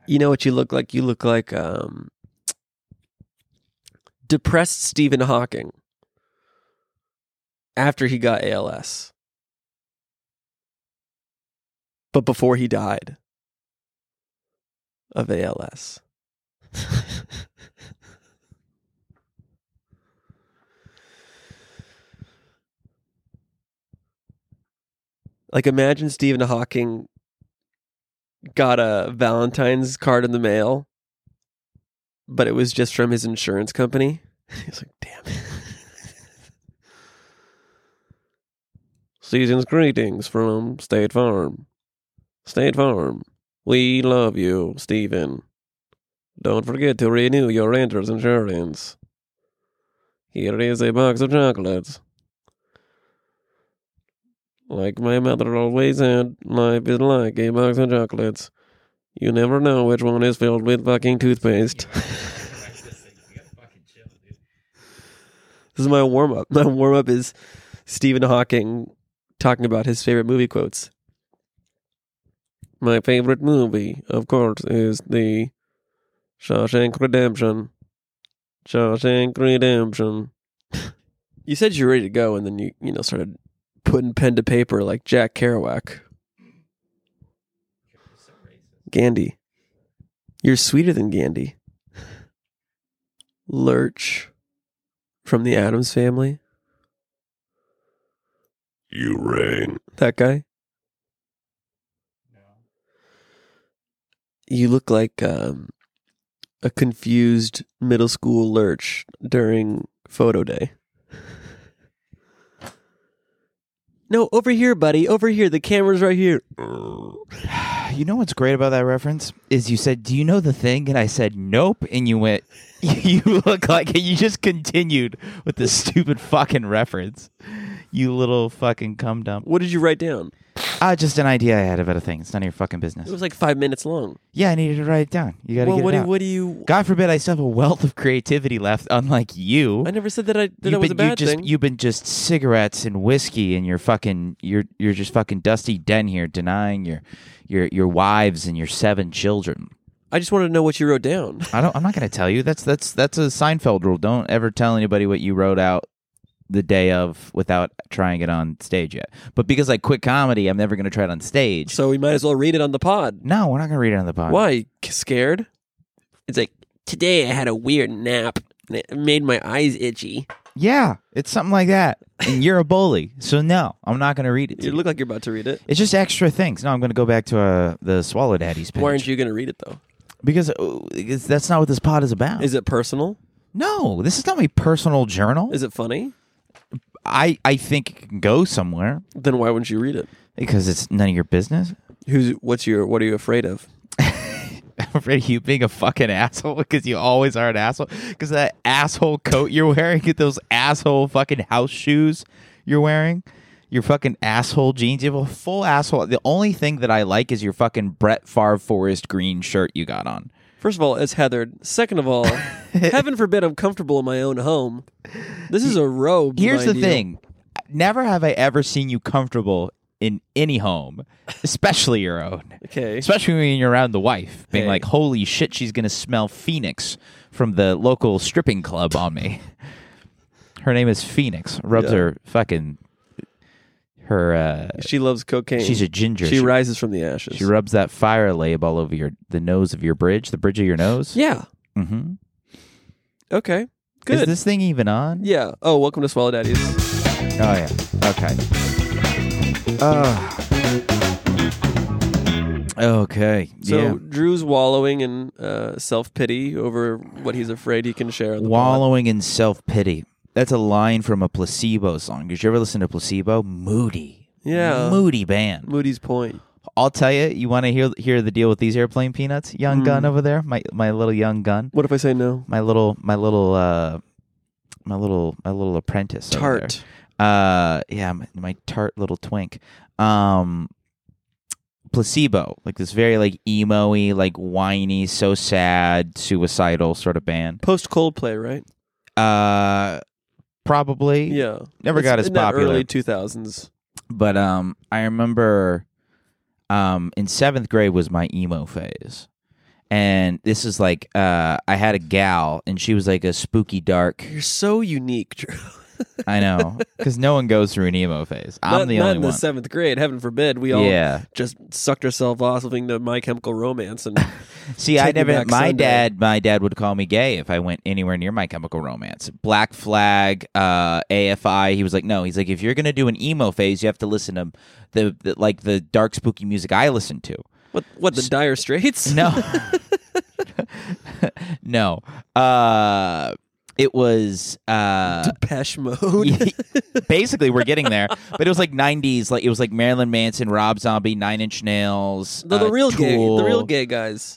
You know what you look like? You look like depressed Stephen Hawking after he got ALS. But before he died of ALS. Like, imagine Stephen Hawking got a Valentine's card in the mail, but it was just from his insurance company. He's like, damn. Season's greetings from State Farm. State Farm, we love you, Stephen. Don't forget to renew your renter's insurance. Here is a box of chocolates. Like my mother always said, life is like a box of chocolates. You never know which one is filled with fucking toothpaste. This is my warm-up. My warm-up is Stephen Hawking talking about his favorite movie quotes. My favorite movie, of course, is the Shawshank Redemption. Shawshank Redemption. You said you were ready to go, and then you started putting pen to paper like Jack Kerouac. Gandhi. You're sweeter than Gandhi. Lurch from the Addams Family. You rang. That guy? No. You look like a confused middle school Lurch during photo day. No, over here, buddy. Over here. The camera's right here. You know what's great about that reference? Is you said, do you know the thing? And I said, nope. And you went, you look like it. You just continued with this stupid fucking reference. You little fucking cum dump. What did you write down? Just an idea I had about a thing. It's none of your fucking business. It was like 5 minutes long. Yeah, I needed to write it down. You got to get it out. What do you... God forbid I still have a wealth of creativity left, unlike you. I never said that was a bad thing. You've been just cigarettes and whiskey, and you're just fucking Dusty Den here, denying your wives and your 7 children. I just wanted to know what you wrote down. I'm not going to tell you. That's a Seinfeld rule. Don't ever tell anybody what you wrote out the day of without trying it on stage yet. But because I quit comedy, I'm never going to try it on stage. So we might as well read it on the pod. No, we're not going to read it on the pod. Why? Scared? It's like, today I had a weird nap and it made my eyes itchy. Yeah, it's something like that. And you're a bully. So no, I'm not going to read it to you. You look like you're about to read it. It's just extra things. No, I'm going to go back to the Swallow Daddy's page. Why aren't you going to read it, though? Because that's not what this pod is about. Is it personal? No, this is not my personal journal. Is it funny? I think it can go somewhere. Then why wouldn't you read it? Because it's none of your business. What are you afraid of? I'm afraid of you being a fucking asshole because you always are an asshole. Because that asshole coat you're wearing, those asshole fucking house shoes you're wearing, your fucking asshole jeans. You have a full asshole. The only thing that I like is your fucking Brett Favre forest green shirt you got on. First of all, it's heathered. Second of all, heaven forbid I'm comfortable in my own home. This is a robe. Here's the thing. Never have I ever seen you comfortable in any home, especially your own. Okay. Especially when you're around the wife, being like, holy shit, she's going to smell Phoenix from the local stripping club on me. Her name is Phoenix. Rubs her fucking... she loves cocaine. She's a ginger. She rises from the ashes. She rubs that fire lab all over the nose of your bridge, the bridge of your nose. Yeah. Mm-hmm. Okay. Good. Is this thing even on? Yeah. Oh, welcome to Swallow Daddies. Oh, yeah. Okay. Okay. So Drew's wallowing in self-pity over what he's afraid he can share on the Wallowing in self-pity. That's a line from a Placebo song. Did you ever listen to Placebo? Moody. Yeah. Moody band. Moody's Point. I'll tell you, you want to hear the deal with these airplane peanuts? Young gun over there? My little young gun? What if I say no? My little apprentice. Tart. Yeah, my tart little twink. Placebo, like this very like emo-y, like whiny, so sad, suicidal sort of band. Post Coldplay, right? Probably. Yeah. Never got as popular. Early 2000s. But I remember in 7th grade was my emo phase. And this is like I had a gal, and she was like a spooky dark. You're so unique, Drew. I know, because no one goes through an emo phase. I'm the not only in one. the 7th grade. Heaven forbid. We all Yeah. just sucked ourselves off listening to My Chemical Romance and See, I Take Me never. Back My Sunday. dad would call me gay if I went anywhere near My Chemical Romance. Black Flag, AFI. He was like, no. He's like, if you're gonna do an emo phase, you have to listen to the dark spooky music I listen to. what the Dire Straits? No, no. It was Depeche Mode. basically we're getting there, but it was like 90s. Like it was like Marilyn Manson, Rob Zombie, Nine Inch Nails, the real Tool, gay guys.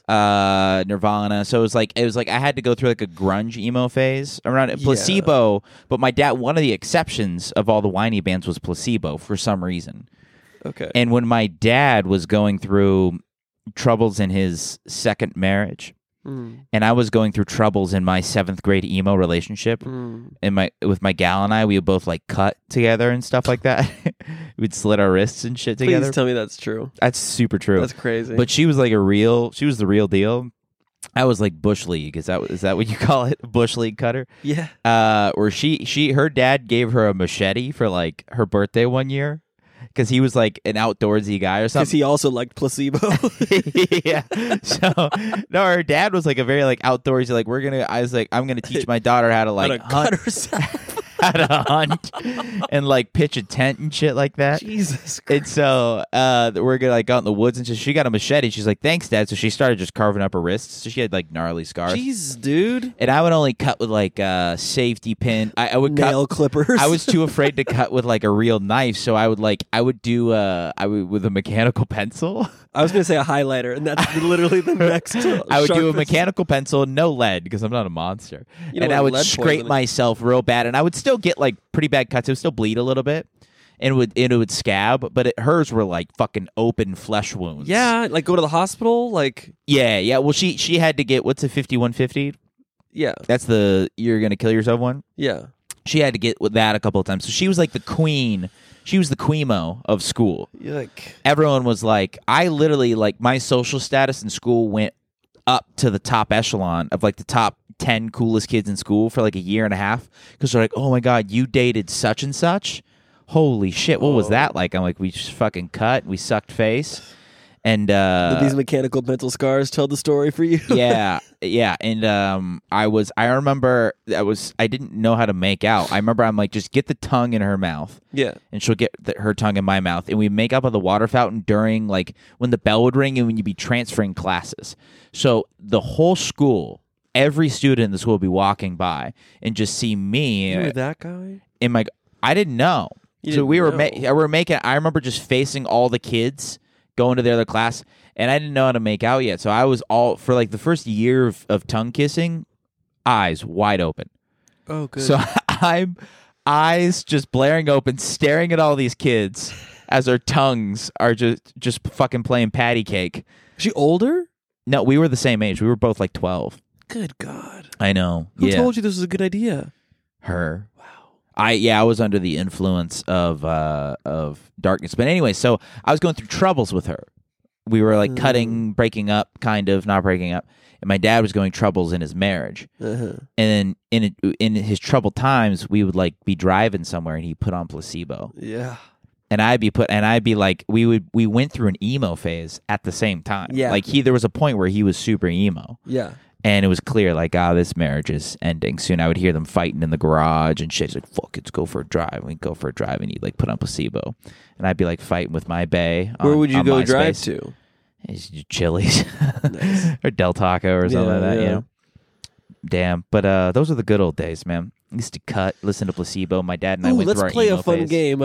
Nirvana. So it was like I had to go through like a grunge emo phase around it. Placebo, but my dad, one of the exceptions of all the whiny bands was Placebo for some reason. Okay. And when my dad was going through troubles in his second marriage, and I was going through troubles in my 7th grade emo relationship, with my gal and I, we would both like cut together and stuff like that. We'd slit our wrists and shit together. Please tell me that's true. That's super true. That's crazy. But she was like she was the real deal. I was like Bush League. Is that what you call it? Bush League cutter? Yeah. Where her dad gave her a machete for like her birthday one year. Because he was like an outdoorsy guy or something. Because he also liked Placebo. Yeah. So no, her dad was like a very like outdoorsy. Like I was like, I'm gonna teach my daughter how to like cut herself. how to hunt and like pitch a tent and shit like that. Jesus Christ. And so we're gonna like go out in the woods, and so she got a machete. She's like, "Thanks, Dad." So she started just carving up her wrists. So she had like gnarly scars. Jesus, dude. And I would only cut with like a safety pin. I would Nail clippers. I was too afraid to cut with like a real knife, so I would do with a mechanical pencil. I was gonna say a highlighter, and that's literally the next. I would do a sharpest- mechanical pencil, no lead, because I'm not a monster. You don't And I want would lead scrape poisoning. myself real bad, and I would still get like pretty bad cuts. It would still bleed a little bit, and it would scab. But hers were like fucking open flesh wounds. Yeah, like go to the hospital. Like, yeah. Well, she had to get what's a 5150? yeah, That's the you're gonna kill yourself one. yeah. She had to get with that a couple of times. So she was like the queen. She was the queemo of school. You're like, Everyone was like, I literally, like, my social status in school went up to the top echelon of like the top 10 coolest kids in school for like a year and a half, because they're like, oh my God, you dated such and such? Holy shit, what was that like? I'm like, we just fucking cut, we sucked face. And did these mechanical mental scars tell the story for you? yeah. And I remember I didn't know how to make out. I remember I'm like, just get the tongue in her mouth. Yeah. And she'll get her tongue in my mouth. And we make up on the water fountain during like when the bell would ring and when you'd be transferring classes. So the whole school, every student in the school would be walking by and just see me You were that guy? in my, I didn't know. You So didn't we were, know. making, I remember just facing all the kids going to the other class, and I didn't know how to make out yet. So I was all, for like the first year of tongue kissing, eyes wide open. Oh, good. So I'm eyes just blaring open, staring at all these kids as their tongues are just fucking playing patty cake. Is she older? No, we were the same age. We were both like 12. Good God. I know. Who yeah. told you this was a good idea? Her. Wow. I was under the influence of darkness. But anyway, so I was going through troubles with her. We were like cutting, breaking up, kind of, not breaking up. And my dad was going troubles in his marriage. Uh-huh. And then in his troubled times, we would like be driving somewhere and he'd put on Placebo. Yeah. And I'd be like, we went through an emo phase at the same time. Yeah. Like there was a point where he was super emo. Yeah. And it was clear, like, this marriage is ending soon. I would hear them fighting in the garage and shit. He's like, fuck, let's go for a drive. We'd go for a drive, and he'd, like, put on Placebo. And I'd be, like, fighting with my bae. Where would you on go MySpace. drive to? Chili's. Nice. Or Del Taco or something Yeah, like that, yeah. you know? Damn. But those are the good old days, man. I used to cut, listen to Placebo. My dad and I Ooh, went let's through our play emo a fun phase. game.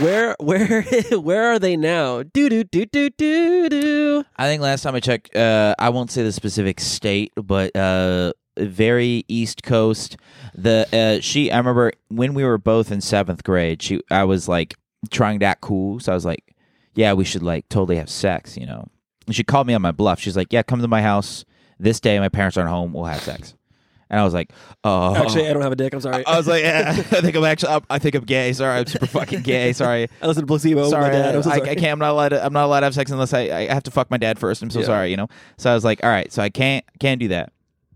Where are they now? Do do do do do do. I think last time I checked, I won't say the specific state, but very East Coast. I remember when we were both in 7th grade, I was like trying to act cool, so I was like, yeah, we should like totally have sex, you know. And she called me on my bluff. She's like, yeah, come to my house this day. My parents aren't home. We'll have sex. And I was like, oh. Actually, I don't have a dick. I'm sorry. I was like, I think I'm gay. Sorry, I'm super fucking gay. Sorry. I listened to Placebo with Sorry, my dad. I'm so sorry. I can't. I'm not allowed to have sex unless I have to fuck my dad first. I'm so Yeah. sorry. So I was like, all right. So I can't do that.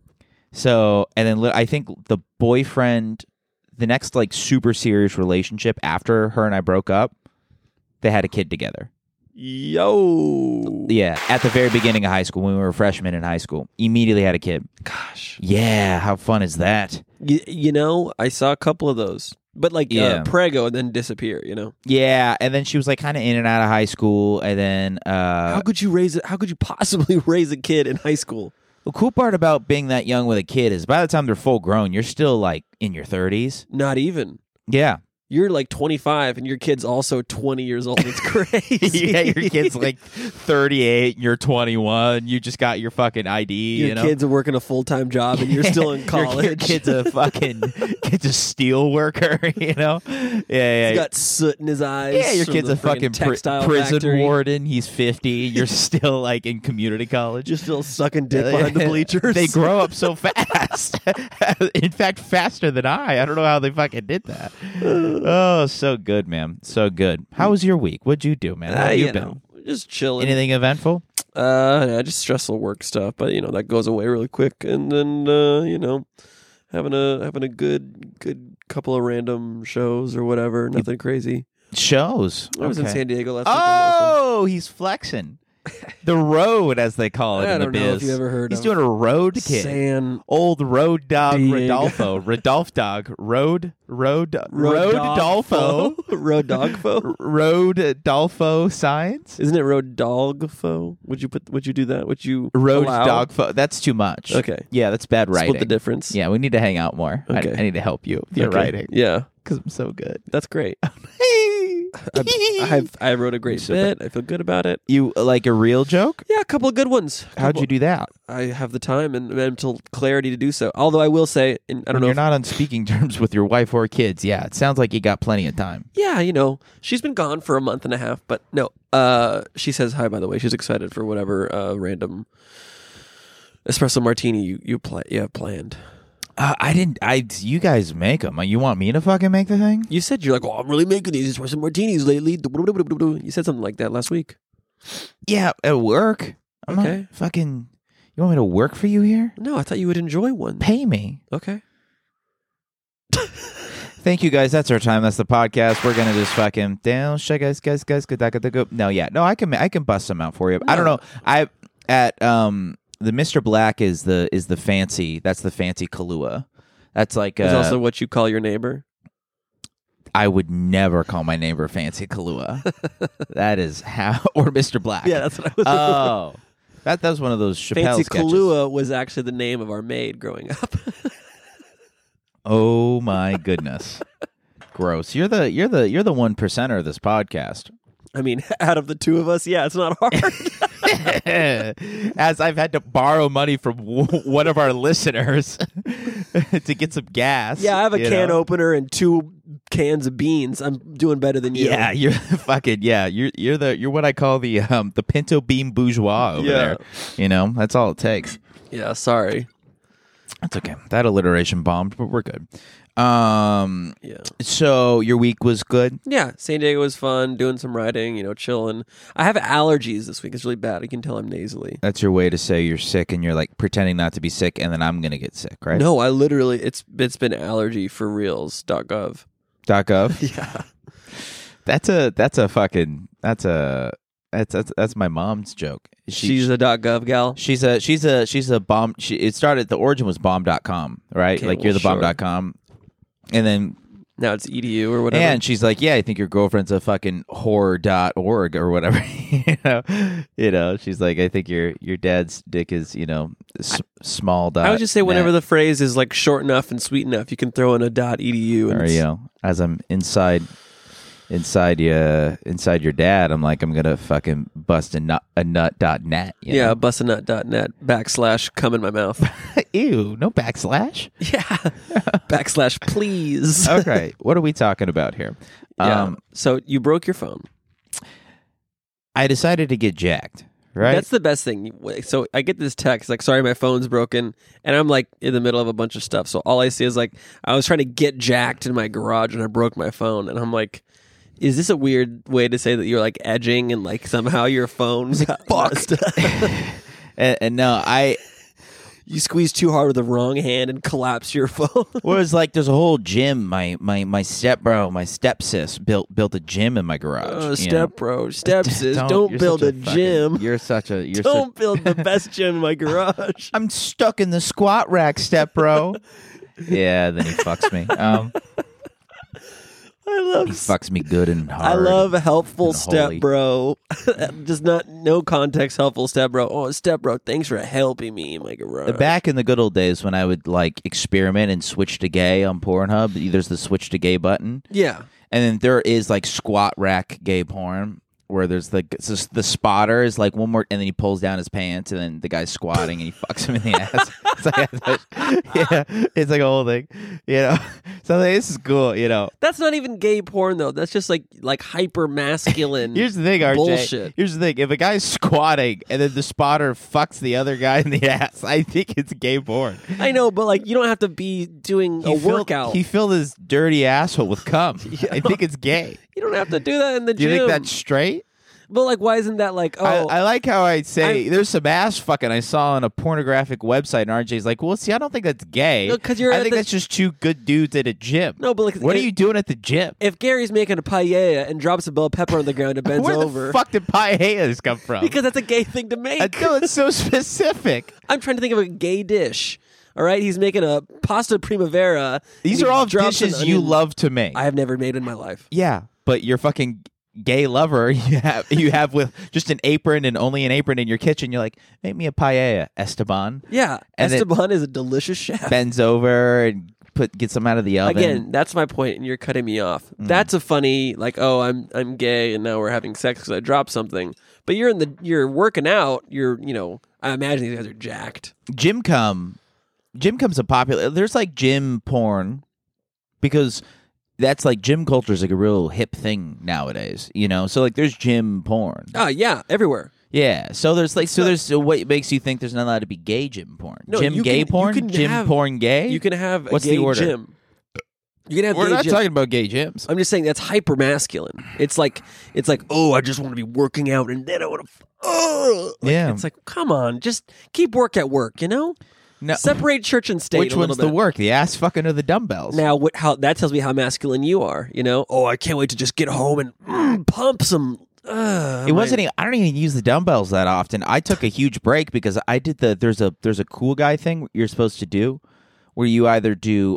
So and then I think the boyfriend, the next like super serious relationship after her and I broke up, they had a kid together. Yo. Yeah, at the very beginning of high school when we were freshmen in high school, immediately had a kid. Gosh. Yeah, how fun is that? I saw a couple of those, but like prego and then disappear. Yeah, and then she was like kind of in and out of high school, and then how could you raise it? How could you possibly raise a kid in high school? the cool part about being that young with a kid is by the time they're full grown, you're still like in your 30s. Not even. Yeah. You're like 25 and your kid's also 20 years old. It's crazy. Yeah, your kid's like 38, you're 21, you just got your fucking ID. Your kids are working a full-time job and you're still in college. Your kid's a steel worker, Yeah. He's got soot in his eyes. Yeah, your kid's a fucking textile prison factory. warden. He's 50. You're still like in community college. You're still sucking dick behind the bleachers. They grow up so fast. In fact, faster than I. I don't know how they fucking did that. Oh, so good, man. So good. How was your week? What'd you do, man? How you been? Just chilling. Anything eventful? Just stressful work stuff, but that goes away really quick. And then having a good couple of random shows or whatever. Nothing crazy. Shows. I was in San Diego last week. Oh, he's flexing. The road, as they call it in the biz. I don't know if you ever heard He's of doing a road kid. Old road dog Diego. Rodolfo dog. Road Rodolfo. Road Dogfo. Road Dolfo signs. Isn't it Road Dogfo? Would you do that? Would you Road allow? Dogfo? That's too much. Okay. Yeah, that's bad writing. Split the difference. Yeah, we need to hang out more. Okay. I need to help you with your Okay. writing. Yeah. Because I'm so good. That's great. I wrote a great bit. I feel good about it. You like a real joke? Yeah, a couple of good ones. How'd you do that? I have the time and mental clarity to do so. Although I will say, and I don't know. You're not on speaking terms with your wife or kids. Yeah, it sounds like you got plenty of time. Yeah, she's been gone for a month and a half, but no. She says hi, by the way. She's excited for whatever random espresso martini you have planned. I didn't. You guys make them. You want me to fucking make the thing? You said you're like, I'm really making these espresso martinis lately. You said something like that last week. Yeah, at work. I'm Okay. not fucking. You want me to work for you here? No, I thought you would enjoy one. Pay me. Okay. Thank you, guys. That's our time. That's the podcast. We're gonna just fucking down. Guys. Good. No, yeah. No, I can bust some out for you. I don't know. The Mr. Black is the fancy. That's the fancy Kahlua. That's like. It's also what you call your neighbor. I would never call my neighbor fancy Kahlua. That is how, or Mr. Black. Yeah, that's what I was. Oh, that was one of those Chappelle Fancy sketches. Kahlua was actually the name of our maid growing up. Oh my goodness, gross! You're the 1%er of this podcast. I mean, out of the two of us, yeah, it's not hard. As I've had to borrow money from one of our listeners to get some gas. Yeah, I have a can opener and 2 cans of beans. I'm doing better than you. Yeah, you're fucking You're what I call the pinto bean bourgeois over there. That's all it takes. Yeah, sorry. That's okay. That alliteration bombed, but we're good. Yeah. So your week was good? Yeah, San Diego was fun, doing some riding, chilling. I have allergies this week. It's really bad. You can tell I'm nasally. That's your way to say you're sick and you're like pretending not to be sick and then I'm going to get sick, right? No, I literally, it's been allergy for reals.gov. .gov? Yeah. That's my mom's joke. She's a .gov gal. She's a bomb. It started, the origin was bomb.com, right? Okay, like you're the sure. bomb.com. And then now it's edu or whatever. And she's like, yeah, I think your girlfriend's a fucking whore.org or whatever. She's like, I think your dad's dick is, small dot. I would just say whenever the phrase is like short enough and sweet enough, you can throw in a .edu. And or, as I'm inside your dad, I'm like, I'm gonna fucking bust a nut.net. Yeah, bustinut.net / come in my mouth. Ew, no backslash. Yeah, / please. Okay, what are we talking about here? Yeah. So you broke your phone. I decided to get jacked, right? That's the best thing. So I get this text like, sorry, my phone's broken. And I'm like in the middle of a bunch of stuff. So all I see is like, I was trying to get jacked in my garage and I broke my phone. And I'm like, is this a weird way to say that you're like edging and like somehow your phone got fucked? and no, You squeeze too hard with the wrong hand and collapse your phone. Whereas like there's a whole gym. My stepbro, my stepsis built a gym in my garage. Oh, stepbro, stepsis, don't build a gym. Don't build the best gym in my garage. I'm stuck in the squat rack, stepbro. Yeah, then he fucks me. He fucks me good and hard. I love helpful and step holy. bro. Just no context helpful step bro. Oh, step bro, thanks for helping me in my garage. Back in the good old days when I would like experiment and switch to gay on Pornhub, there's the switch to gay button. Yeah. And then there is like squat rack gay porn where there's the spotter is like one more, and then he pulls down his pants, and then the guy's squatting and he fucks him in the ass. It's like a whole thing, you know. So like, this is cool, you know. That's not even gay porn though. That's just like hyper masculine. Here's the thing, RJ. Bullshit. Here's the thing: if a guy's squatting and then the spotter fucks the other guy in the ass, I think it's gay porn. I know, but like you don't have to be doing a workout. He filled his dirty asshole with cum. Yeah. I think it's gay. You don't have to do that in the Do gym. you think that's straight? But like, why isn't that like? Oh, I like how I say there's some ass fucking I saw on a pornographic website, and RJ's like, "Well, see, I don't think that's gay. No, 'cause I think that's just two good dudes at a gym. No, but like, what are you doing at the gym? If Gary's making a paella and drops a bell pepper on the ground and bends Where over, the fuck did paellas come from? because that's a gay thing to make. No, it's so specific. I'm trying to think of a gay dish. All right, he's making a pasta primavera. These are all dishes you love to make. I have never made in my life. Yeah, but you're fucking gay lover you have with just an apron and only an apron in your kitchen. You're like, make me a paella, Esteban. Yeah, And Esteban is a delicious chef. Bends over and get some out of the oven. Again, that's my point, and you're cutting me off. That's a funny like, oh, I'm gay, and now we're having sex because I dropped something. But you're working out. I imagine these guys are jacked. Gym's a popular. There's like gym porn because that's like gym culture is like a real hip thing nowadays, you know. So like there's gym porn. Oh yeah, everywhere. Yeah. So there's what makes you think there's not allowed to be gay gym porn? No, gym gay porn? Gym porn gay? You can have What's a gay the order? gym. You can have We're gay not gym. talking about gay gyms. I'm just saying that's hyper masculine. It's like oh, I just want to be working out and then I want to. Yeah. It's like, come on, just keep work at work. You know. No. Separate church and state. Which a little one's bit. the work? The ass fucking or the dumbbells? Now, how that tells me how masculine you are. You know. Oh, I can't wait to just get home and pump some. It wasn't. I don't even use the dumbbells that often. I took a huge break because I did there's a cool guy thing you're supposed to do, where you either do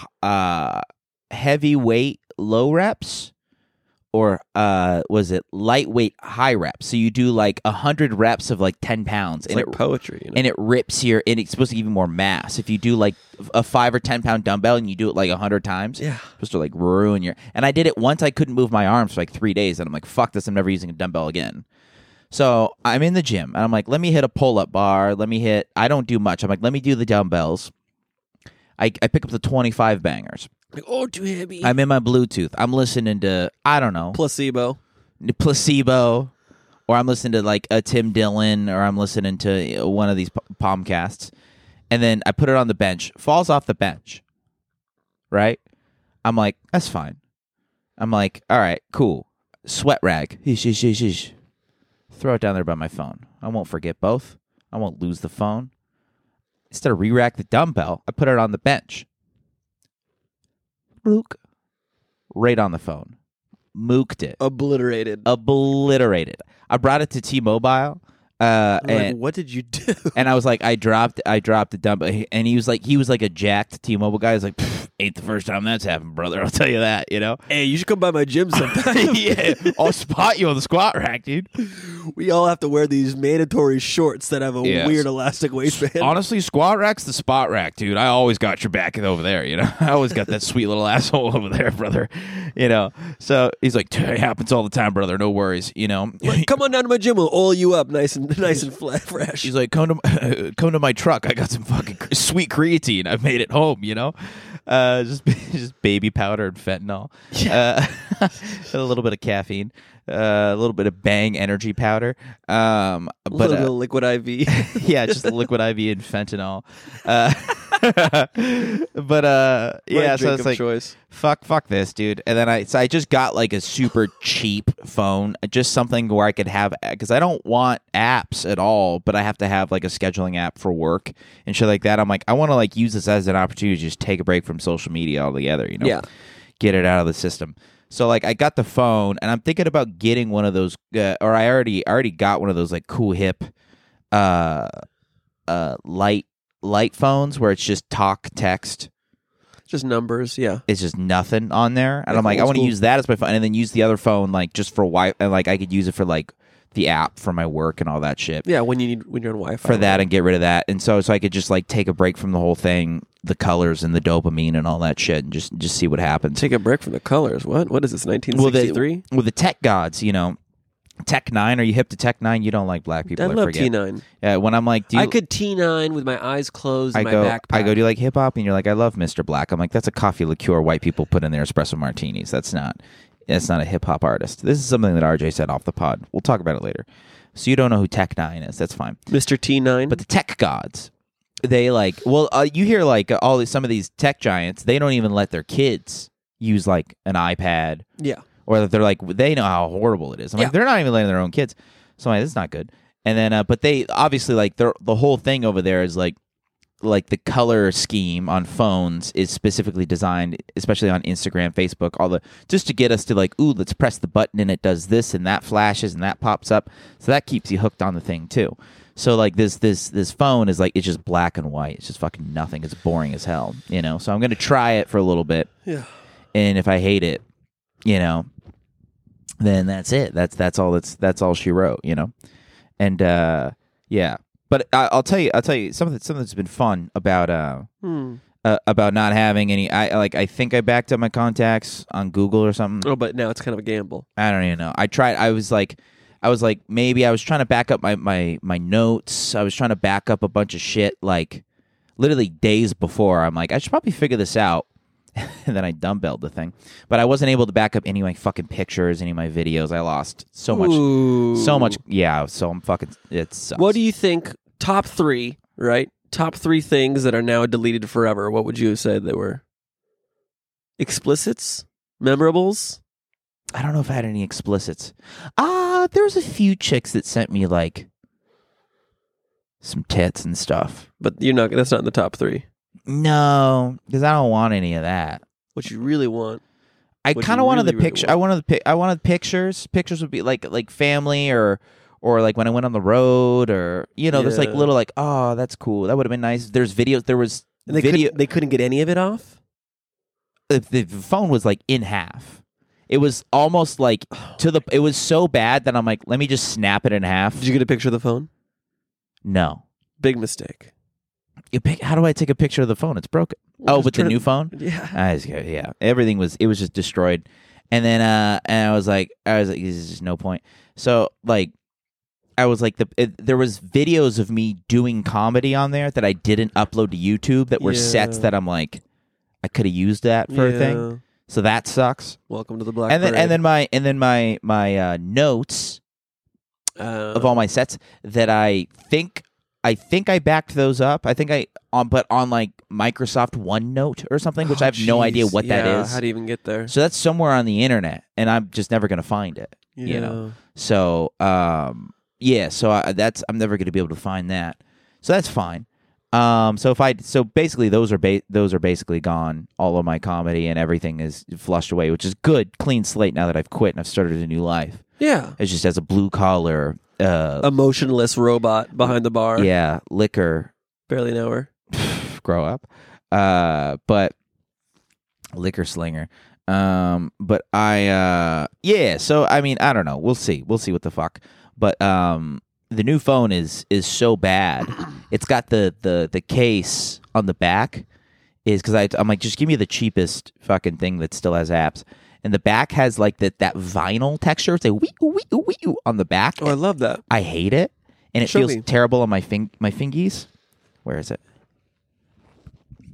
heavy weight low reps, or was it lightweight high reps? So you do like 100 reps of like 10 pounds, It's like poetry. You know? and it rips and it's supposed to give you more mass. If you do like a 5 or 10 pound dumbbell and you do it like 100 times, Yeah. it's supposed to like ruin your. And I did it once. I couldn't move my arms for like 3 days, and I'm like, fuck this. I'm never using a dumbbell again. So I'm in the gym, and I'm like, let me hit a pull up bar. I don't do much. I'm like, let me do the dumbbells. I pick up the 25 bangers. Like, oh, too heavy. I'm in my Bluetooth. I'm listening to, I don't know, Placebo. or I'm listening to like a Tim Dillon, or I'm listening to one of these Palmcasts, and then I put it on the bench. Falls off the bench, right? I'm like, that's fine. I'm like, all right, cool. Sweat rag. Throw it down there by my phone. I won't forget both. I won't lose the phone. Instead of re-rack the dumbbell, I put it on the bench. Mook. Right on the phone. Mooked it. Obliterated. I brought it to T-Mobile. And what did you do? and I was like, I dropped the dumbbell, and he was like a jacked T-Mobile guy. He's like, ain't the first time that's happened, brother. I'll tell you that, you know. Hey, you should come by my gym sometime. Yeah, I'll spot you on the squat rack, dude. We all have to wear these mandatory shorts that have a Yes. weird elastic waistband. Honestly, squat rack's the spot rack, dude. I always got your back over there, you know. I always got that sweet little asshole over there, brother. You know. So he's like, it happens all the time, brother. No worries, you know. Like, come on down to my gym. We'll oil you up nice and fresh. He's like, come to my truck. I got some fucking sweet creatine. I've made it home, you know. Just baby powder and fentanyl. A little bit of caffeine. A little bit of Bang energy powder. A little bit of liquid IV. Yeah, just liquid IV and fentanyl. Yeah, so it's like choice. fuck this, dude. And then I just got like a super cheap phone, just something where I could have, because I don't want apps at all, but I have to have like a scheduling app for work and shit like that. I'm like, I want to like use this as an opportunity to just take a break from social media altogether, you know? Yeah. Get it out of the system. So like I got the phone, and I'm thinking about getting one of those, or I already got one of those like cool hip, light phones where it's just talk text. Just numbers, yeah. It's just nothing on there. And I'm like, I want to use that as my phone, and then use the other phone like just for Wi-Fi, and like I could use it for like the app for my work and all that shit. Yeah, when you're on Wi-Fi. For that and get rid of that. And so I could just like take a break from the whole thing, the colors and the dopamine and all that shit, and just see what happens. Take a break from the colors. What is this, 1963? Well, the tech gods, you know, Tech 9, are you hip to Tech 9? You don't like black people, I love forget. T9. Yeah, when I'm like, I could T9 with my eyes closed and my backpack. I go, do you like hip hop? And you're like, I love Mr. Black. I'm like, that's a coffee liqueur white people put in their espresso martinis. That's not a hip hop artist. This is something that RJ said off the pod. We'll talk about it later. So you don't know who Tech 9 is. That's fine. Mr. T9? But the tech gods, they like, well, you hear like some of these tech giants, they don't even let their kids use like an iPad. Yeah. Or they're like, they know how horrible it is. I'm like, they're not even letting their own kids. So I'm like, this is not good. And then, but they obviously like the whole thing over there is like the color scheme on phones is specifically designed, especially on Instagram, Facebook, just to get us to like, ooh, let's press the button and it does this and that flashes and that pops up. So that keeps you hooked on the thing too. So like this phone is like, it's just black and white. It's just fucking nothing. It's boring as hell, you know? So I'm going to try it for a little bit. Yeah. And if I hate it, you know, then that's it. That's all she wrote, you know? And, yeah. But I'll tell you something that's been fun about not having any. I think I backed up my contacts on Google or something. Oh, but now it's kind of a gamble. I don't even know. I tried. I was like maybe I was trying to back up my notes. I was trying to back up a bunch of shit like literally days before. I'm like, I should probably figure this out. And then I dumbbelled the thing, but I wasn't able to back up any of my fucking pictures, any of my videos. I lost so much. Yeah. So I'm fucking. It sucks. What do you think? Top 3, right? Top 3 things that are now deleted forever. What would you have said they were? Explicits? Memorables? I don't know if I had any explicits. There was a few chicks that sent me like some tits and stuff, but that's not in the top 3. No, because I don't want any of that. What you really want? I kind of wanted the picture. I wanted pictures. Pictures would be like family or like when I went on the road, or there's like little like, oh, that's cool. That would have been nice. There's videos. There was video. They couldn't get any of it off. The phone was like in half. It was almost like it was so bad that I'm like, let me just snap it in half. Did you get a picture of the phone? No. Big mistake. How do I take a picture of the phone? It's broken. With the new phone? Yeah. Yeah. Everything was just destroyed. And then and I was like, there's just no point. So like, I was like, there was videos of me doing comedy on there that I didn't upload to YouTube that were sets that I'm like, I could have used that for a thing. So that sucks. Welcome to the Black Parade. And then my notes of all my sets that I think I backed those up. I think but on like Microsoft OneNote or something, which I have no idea what that is. How do you even get there? So that's somewhere on the internet, and I'm just never going to find it. Yeah. You know. So so I'm never going to be able to find that. So that's fine. So basically those are basically gone. All of my comedy and everything is flushed away, which is good, clean slate now that I've quit and I've started a new life. Yeah. It's just as a blue collar emotionless robot behind the bar. Yeah, liquor. Barely know her. Grow up. But liquor slinger. But so I mean, I don't know. We'll see what the fuck. But the new phone is so bad. It's got the case on the back is because I'm like, just give me the cheapest fucking thing that still has apps. And the back has like that vinyl texture. It's like wee on the back. Oh, I love that. I hate it, and it feels terrible on my fingies. Where is it?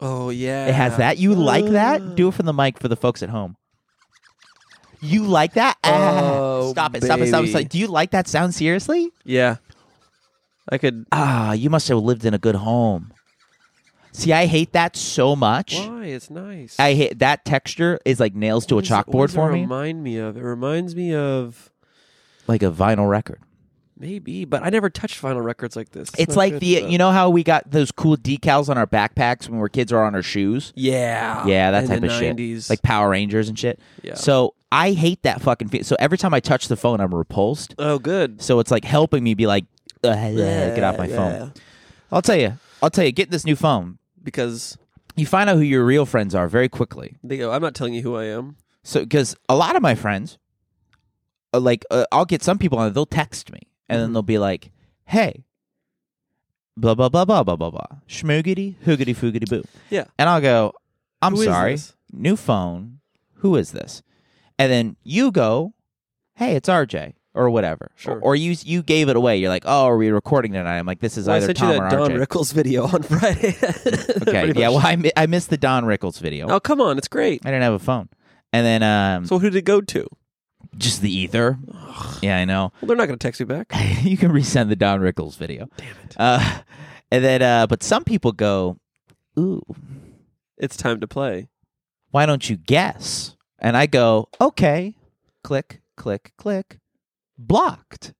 Oh yeah. It has that. You like that? Do it from the mic for the folks at home. You like that? Oh, Stop it! Stop it! Stop it! Stop it! Do you like that sound? Seriously? Yeah. I could. You must have lived in a good home. See, I hate that so much. Why? It's nice. I hate that texture is like nails to a chalkboard for me. Remind me of? It reminds me of Like a vinyl record. maybe, but I never touched vinyl records like this. It's like you know how we got those cool decals on our backpacks when we were kids or on our shoes? Yeah. Yeah, that in type the of 90s. shit. Like Power Rangers and shit. Yeah. So I hate that fucking feel. So every time I touch the phone, I'm repulsed. Oh, good. So it's like helping me be like, get off my phone. I'll tell you, get this new phone. Because You find out who your real friends are very quickly. they go, I'm not telling you who I am. So, because a lot of my friends, I'll get some people on it, they'll text me, and then they'll be like, hey, blah, blah, blah, blah, blah, blah, blah. Schmoogity, hoogity, foogity, boo. Yeah. And I'll go, I'm Who is sorry, this? new phone, who is this? And then you go, hey, it's RJ, or whatever. Sure. Or you gave it away. You're like, oh, are we recording tonight? I'm like, this is Well, I either sent Tom you or that Don RJ. Rickles video on Friday. Okay, Pretty yeah, much. well, I missed the Don Rickles video. Oh, come on. It's great. I didn't have a phone. And then So who did it go to? just the ether. Yeah, I know. Well, they're not going to text me back. You can resend the Don Rickles video. Damn it. And then, but some people go, ooh, It's time to play. why don't you guess? And I go, okay. Click, click, click. Blocked.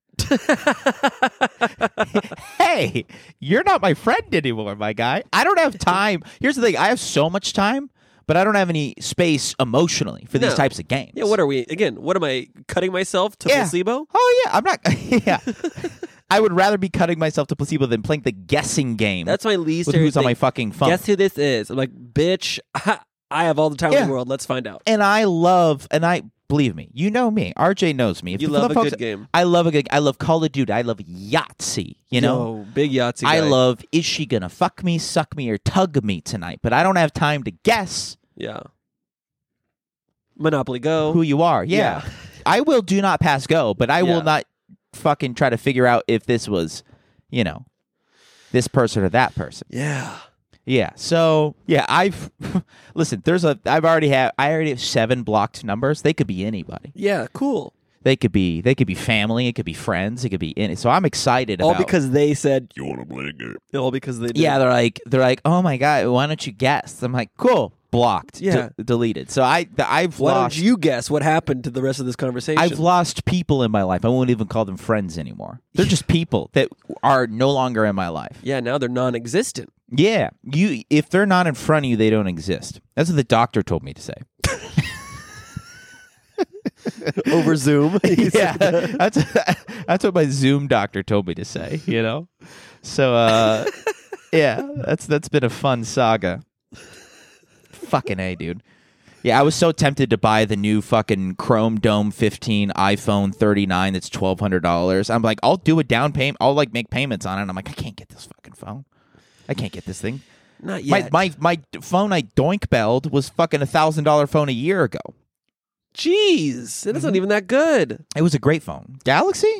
Hey, you're not my friend anymore, my guy. I don't have time. Here's the thing. I have so much time, but I don't have any space emotionally for these No. types of games. Yeah, what are we? Again, what am I cutting myself to Yeah. placebo? Oh, yeah. I'm not. Yeah. I would rather be cutting myself to placebo than playing the guessing game That's my least with favorite who's on thing. my fucking phone. Guess who this is? I'm like, bitch, I have all the time in Yeah. the world. Let's find out. And believe me, you know me. RJ knows me. If You for love the a folks- good game. I love Call of Duty. I love Yahtzee. You know, Yo, big Yahtzee guy. I love, is she gonna fuck me, suck me, or tug me tonight? But I don't have time to guess Yeah. Monopoly Go. who you are. Yeah. Yeah. I will do not pass go, but I Yeah. will not fucking try to figure out if this was, this person or that person. Yeah. Yeah. So yeah, listen. I already have 7 blocked numbers. They could be anybody. Yeah, cool. They could be family. It could be friends. It could be any. So I'm excited All about. because they said, you want to play a game. All because they did. Yeah, they're like, oh my god, why don't you guess? I'm like, cool, blocked, Yeah. deleted. So I've Why lost. don't you guess what happened to the rest of this conversation? I've lost people in my life. I won't even call them friends anymore. They're just people that are no longer in my life. Yeah, now they're non-existent. Yeah, if they're not in front of you, they don't exist. That's what the doctor told me to say. Over Zoom. Yeah, that's what my Zoom doctor told me to say. So yeah, that's been a fun saga. Fucking A, dude. Yeah, I was so tempted to buy the new fucking Chrome Dome 15 iPhone 39 that's $1,200. I'm like, I'll do a down payment. I'll like make payments on it. And I'm like, I can't get this fucking phone. I can't get this thing. Not yet. My phone I doink belled was fucking $1,000 phone a year ago. Jeez, that's not even that good. It was a great phone. Galaxy?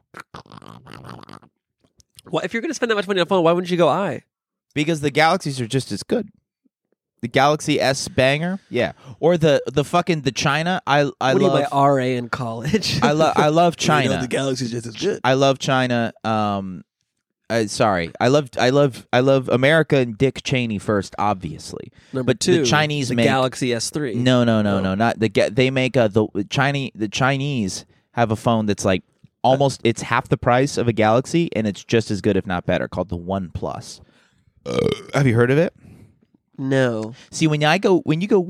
Well, if you're going to spend that much money on a phone, why wouldn't you go I? Because the Galaxies are just as good. The Galaxy S banger, yeah, or the China. I What do you love. buy RA in college? I love China. the Galaxy's just as good. I love China. Sorry, I love America and Dick Cheney first, obviously. Number but two, the Chinese the make Galaxy S3. No, not they make the Chinese have a phone that's like almost it's half the price of a Galaxy, and it's just as good, if not better, called the OnePlus. Have you heard of it? No. See, when you go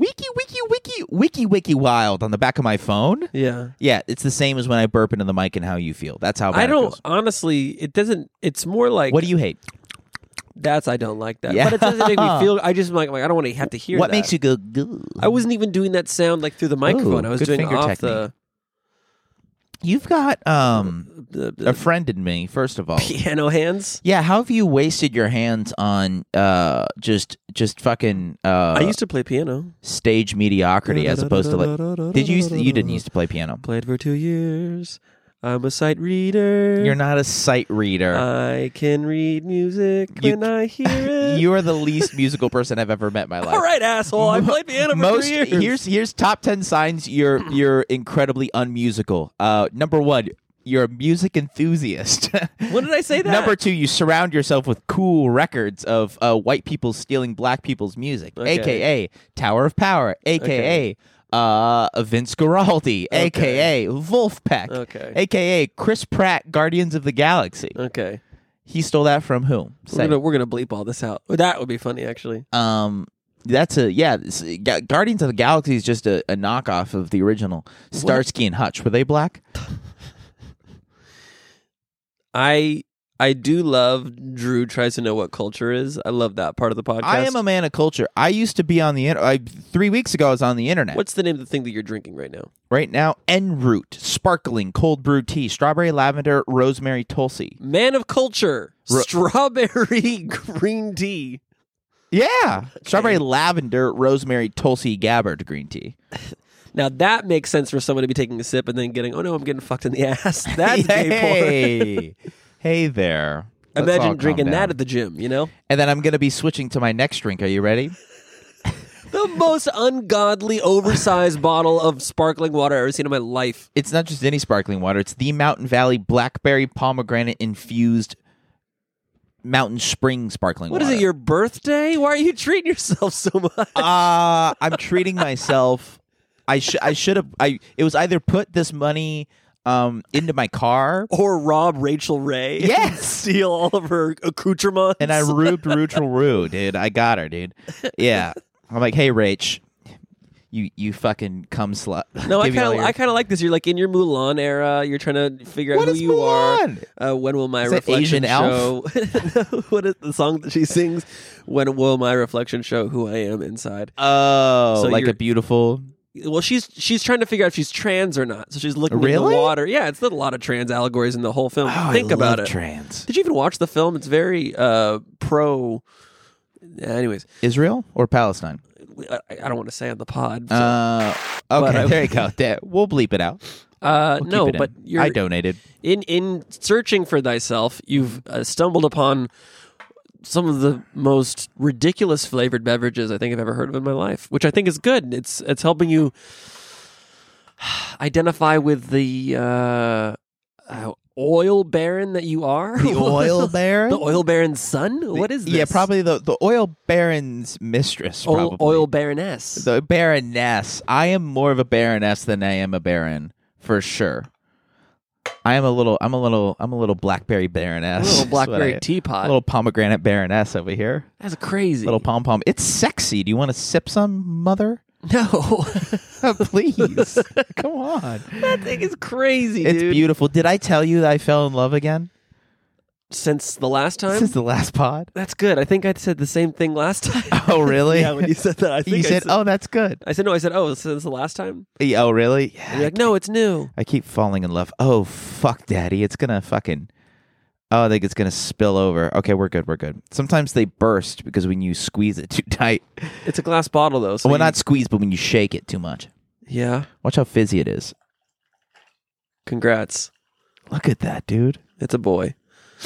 wiki wild on the back of my phone, Yeah. it's the same as when I burp into the mic and how you feel. That's how bad I it don't, feels. honestly, it doesn't, it's more like. What do you hate? I don't like that. Yeah. But it doesn't make me feel, I just like I don't want to have to hear What that. makes you go, "Gah"? I wasn't even doing that sound like through the microphone. Ooh, I was good doing finger off technique. You've got the a friend in me, first of all. piano hands. Yeah, how have you wasted your hands on just fucking I used to play piano. stage mediocrity as opposed to like you didn't used to play piano. Played for 2 years. I'm a sight reader. You're not a sight reader. I can read music when I hear it. You are the least musical person I've ever met in my life. All right, asshole. I played piano for 3 years. Here's top 10 signs you're incredibly unmusical. Number 1, you're a music enthusiast. When did I say that? Number 2, you surround yourself with cool records of white people stealing black people's music, Okay. aka Tower of Power, aka Vince Guaraldi, aka Wolfpack, aka Chris Pratt, Guardians of the Galaxy. Okay. He stole that from whom? We're gonna bleep all this out. That would be funny, actually. That's Guardians of the Galaxy is just a knockoff of the original. Starsky and Hutch, were they black? I do love Drew tries to know what culture is. I love that part of the podcast. I am a man of culture. I used to be on the internet. 3 weeks ago, I was on the internet. What's the name of the thing that you're drinking right now? Right now, En Route, sparkling cold brew tea, strawberry, lavender, rosemary, tulsi. Man of culture, strawberry green tea. Yeah, strawberry, lavender, rosemary, tulsi, Gabbard green tea. Now that makes sense for someone to be taking a sip and then getting, oh no, I'm getting fucked in the ass. That's gay porn. Hey there. Let's Imagine drinking that at the gym, you know? And then I'm going to be switching to my next drink. Are you ready? The most ungodly, oversized bottle of sparkling water I've ever seen in my life. It's not just any sparkling water. It's the Mountain Valley Blackberry Pomegranate Infused Mountain Spring sparkling water. What is it, your birthday? Why are you treating yourself so much? I'm treating myself. I should have. It was either put this money into my car or rob Rachel Ray. Yes. And steal all of her accoutrements. And I rubed Rachel Rue, dude. I got her, dude. Yeah. I'm like, hey, Rach, you fucking cum slut. No, I kind of like this. You're like in your Mulan era. You're trying to figure out who you Mulan? are. When will my Is that reflection Asian show? What is the song that she sings? When will my reflection show who I am inside? Oh, So like you're- a beautiful. Well, she's trying to figure out if she's trans or not. So she's looking in Really? the water. Yeah, it's a lot of trans allegories in the whole film. Oh, Think I about love it. trans. Did you even watch the film? It's very pro. Anyways, Israel or Palestine? I don't want to say on the pod. So. Okay, there you go. We'll bleep it out. We'll no, keep it but in. you're I donated. in searching for thyself. You've stumbled upon some of the most ridiculous flavored beverages I think I've ever heard of in my life, which I think is good. It's helping you identify with the oil baron that you are. The oil baron? The oil baron's son? What is this? Yeah, probably the oil baron's mistress. Probably. Oil baroness. The baroness. I am more of a baroness than I am a baron, for sure. I'm a little blackberry baroness. A little is what blackberry I- teapot. A little pomegranate baroness over here. That's crazy. Little pom pom. It's sexy. Do you want to sip some, mother? No. Please. Come on. That thing is crazy, It's dude. beautiful. Did I tell you that I fell in love again Since the last time? since the last pod? That's good. I think I said the same thing last time. Oh, really? Yeah, when you said that, I think You said, "Oh, that's good." I said, no, I said, oh, since the last time? Oh, really? And you're like, no, it's new. I keep falling in love. Oh, fuck, Daddy. It's going to fucking... Oh, I think it's going to spill over. Okay, we're good. We're good. Sometimes they burst because when you squeeze it too tight. It's a glass bottle, though. So Well, not squeeze, but when you shake it too much. Yeah. Watch how fizzy it is. Congrats. Look at that, dude. It's a boy.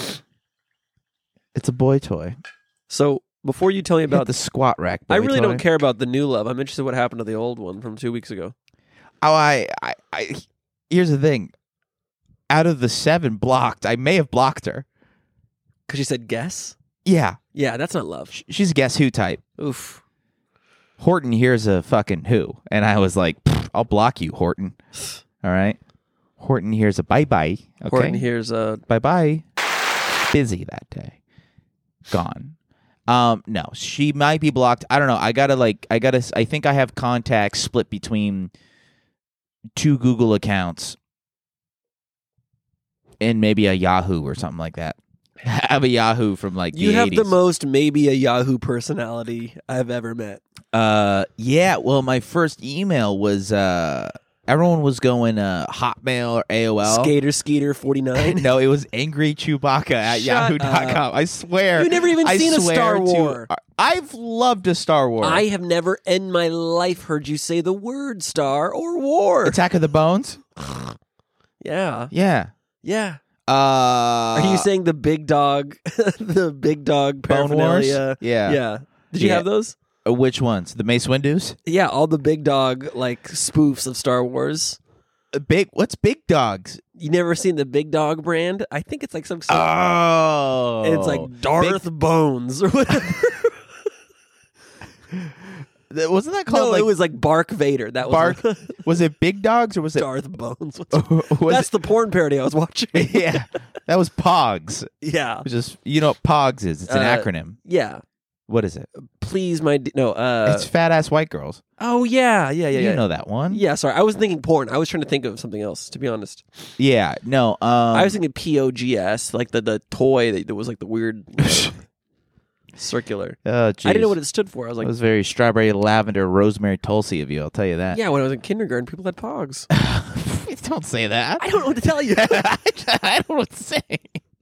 It's a boy toy. So before you tell me About about the squat rack boy I really toy. don't care about the new love. I'm interested in what happened to the old one from 2 weeks ago. Oh, I here's the thing. Out of the 7 blocked, I may have blocked her. Because you said guess? Yeah. Yeah, that's not love. She's a guess who type. Oof. Horton, here's a fucking who. And I was like, I'll block you, Horton. All right. Horton, here's a bye-bye. Okay. Horton here's Bye-bye. Busy that day. Gone. No, she might be blocked. I don't know. I think I have contacts split between 2 Google accounts and maybe a Yahoo or something like that. I have a Yahoo from like the you have 80s. the most maybe a Yahoo personality I've ever met. Yeah, well, my first email was everyone was going Hotmail or AOL. Skater Skeeter 49. No, it was Angry Chewbacca at Shut yahoo.com. I swear. You never even I seen a swear Star to- Wars. I've loved a Star Wars. I have never in my life heard you say the word star or war. Attack of the Bones? Yeah. Yeah. Yeah. Are Are you saying the big dog, the big dog Bone Wars? paraphernalia? Yeah. Yeah. Did you Yeah. have those? Which ones? The Mace Windu's? Yeah, all the big dog like spoofs of Star Wars. What's Big Dogs? You never seen the Big Dog brand? I think it's like some sort Oh. it's like Darth Bones or whatever. Wasn't that called No, like it was like Bark Vader. That was Bark? Was it Big Dogs or was it Darth Bones. was That's the porn parody I was watching. yeah. That was Pogs. Yeah. Which is you know what Pogs is. It's an Uh, acronym. Yeah. What is it? Please, no. It's fat ass white girls. Oh yeah. You know that one. Yeah. Sorry, I was thinking porn. I was trying to think of something else. To be honest, Yeah. No. I was thinking POGS, like the toy that was like the weird circular. Oh, I didn't know what it stood for. I was It like, was very strawberry, lavender, rosemary, tulsi of you. I'll tell you that. yeah. When I was in kindergarten, people had Pogs. Don't say that. I don't know what to tell you. I don't know what to say.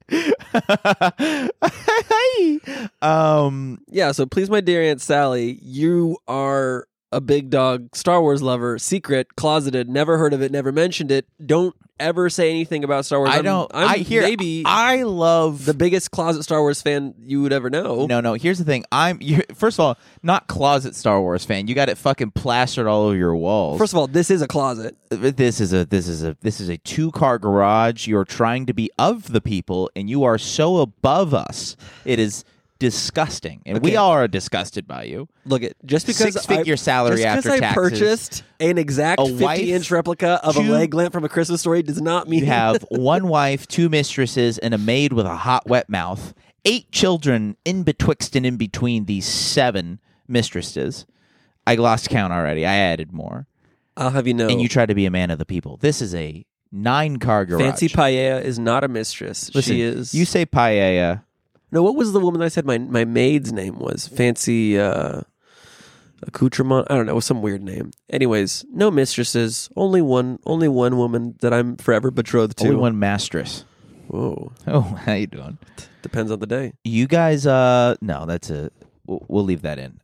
Yeah. So please, my dear Aunt Sally, you are a big dog Star Wars lover, secret, closeted, never heard of it, never mentioned it. Don't ever say anything about Star Wars. I'm maybe I love the biggest closet Star Wars fan you would ever know. No. Here's the thing. First of all, not closet Star Wars fan. You got it fucking plastered all over your walls. First of all, this is a closet. This is a 2-car garage. You're trying to be of the people, and you are so above us. It is disgusting, and we Okay. all are disgusted by you. Look, just because 6-figure salary just after because I taxes. purchased an exact A wife, 50-inch replica of a 2 leg lamp from A Christmas Story does not mean You have 1 wife, 2 mistresses, and a maid with a hot, wet mouth. 8 children in betwixt and in between these 7 mistresses. I lost count already. I added more. I'll have you know. And you try to be a man of the people. This is a 9-car garage. Fancy Paella is not a mistress. Listen, She is. You say paella. No, what was the woman that I said my maid's name was? Fancy accoutrement? I don't know. It was some weird name. Anyways, no mistresses. Only one woman that I'm forever betrothed to. Only one mastress. Whoa. Oh, how you doing? Depends on the day. You guys, no, that's we'll leave that in.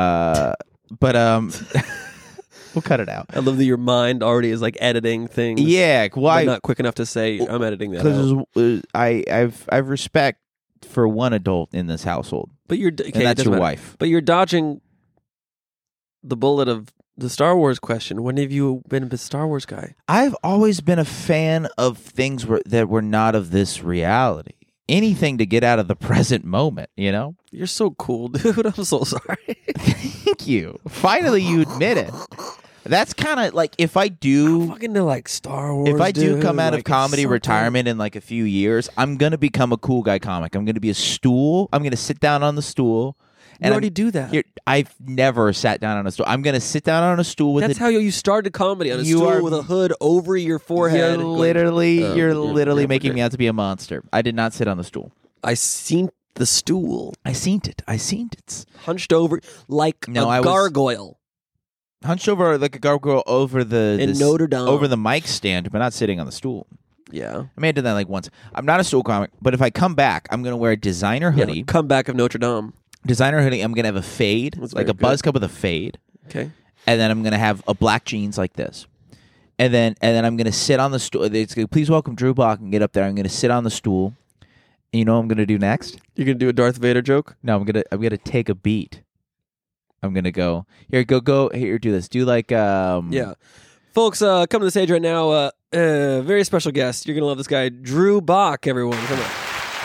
But we'll cut it out. I love that your mind already is like editing things. Yeah, But why? not quick enough to say I'm editing that out. Because I've respect for one adult in this household, But you're and okay, it that's doesn't your matter. wife. But you're dodging the bullet of the Star Wars question. When have you been a Star Wars guy? I've always been a fan of things that were not of this reality. Anything to get out of the present moment, you know? You're so cool, dude. I'm so sorry. Thank you. Finally, you admit it. That's kind of like if I do. Fucking to like Star Wars. If I do dude, come out of like, comedy it's so retirement in like a few years, I'm going to become a cool guy comic. I'm going to be a stool. I'm going to sit down on the stool. You already do that. I've never sat down on a stool. I'm going to sit down on a stool with That's how you started comedy, on a You stool are- with a hood over your forehead. You're literally yeah, making okay. me out to be a monster. I did not sit on the stool. I seen the stool I seen it. hunched over like No, I a was- gargoyle Hunched over like a gargoyle over in Notre Dame. over the mic stand, but not sitting on the stool. Yeah. I may have done that like once. I'm not a stool comic, but if I come back, I'm going to wear a designer hoodie. Yeah, comeback of Notre Dame. Designer hoodie. I'm going to have a fade, That's like very a buzz cut with a fade. Okay. And then I'm going to have a black jeans like this. And then I'm going to sit on the stool. It's gonna, please welcome Drew Block and get up there. I'm going to sit on the stool. And you know what I'm going to do next? You're gonna do a Darth Vader joke? No, I'm going to take a beat. I'm going to go, here, here, do this. Do like, Yeah. Folks, come to the stage right now. Very special guest. You're gonna love this guy, Drew Bach, everyone. Come on.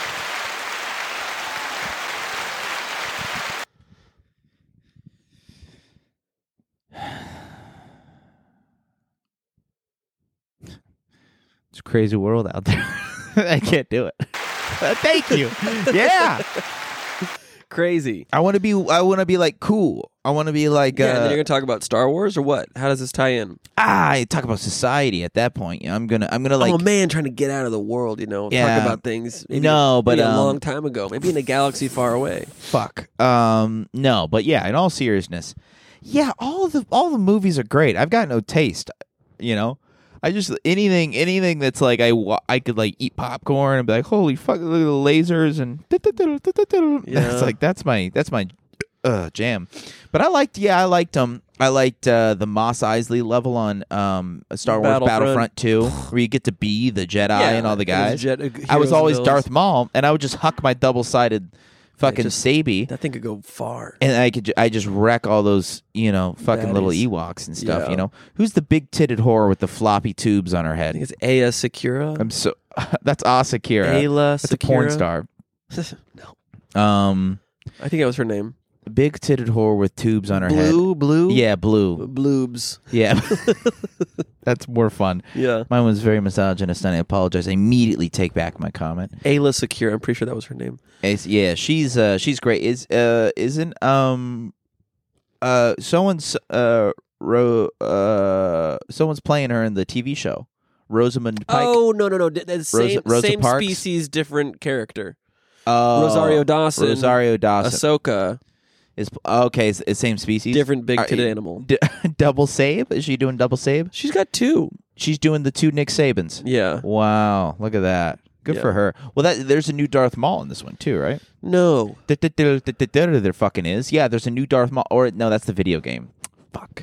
It's a crazy world out there. I can't do it. Thank you. Yeah. Crazy. I want to be like cool. I want to be like Yeah, and then you're gonna talk about Star Wars or what? How does this tie in? I talk about society at that point. You know, I'm gonna like I'm a man trying to get out of the world, Yeah. talk about things. Maybe, No, but, maybe a long time ago, maybe in a galaxy far away. fuck. No, but yeah, in all seriousness, yeah, all the movies are great. I've got no taste, you know. I just anything that's like I could like eat popcorn and be like, holy fuck, look at the lasers and Yeah. that's my jam. But I liked I liked the Mos Eisley level on Star Wars Battlefront 2, where you get to be the Jedi and all the guys. I was always Darth Maul, and I would just huck my double-sided fucking Sabi. That thing could go far. And I just wreck all those, fucking little Ewoks and stuff, Who's the big-titted whore with the floppy tubes on her head? I think it's Aya Sakura. That's Asakura. Ayla That's Sakura. a porn star. No. I think that was her name. Big titted whore with tubes on her head. Blue? Yeah, blue. Bloobs. Yeah. That's more fun. Yeah. Mine was very misogynist, and I apologize. I immediately take back my comment. Ayla Sakura. I'm pretty sure that was her name. Yeah, she's great. Isn't someone's playing her in the TV show. Rosamund Pike. Oh, no. Same Parks? species, different character. Oh, Rosario Dawson. Ahsoka. Is okay. It's same species. Different big-titted animal. Double Sabe? Is she doing double Sabe? She's got 2. She's doing the 2 Nick Sabans. Yeah. Wow. Look at that. Good for her. Well, there's a new Darth Maul in this one too, right? No. There fucking is. Yeah, there's a new Darth Maul. Or no, that's the video game. Fuck.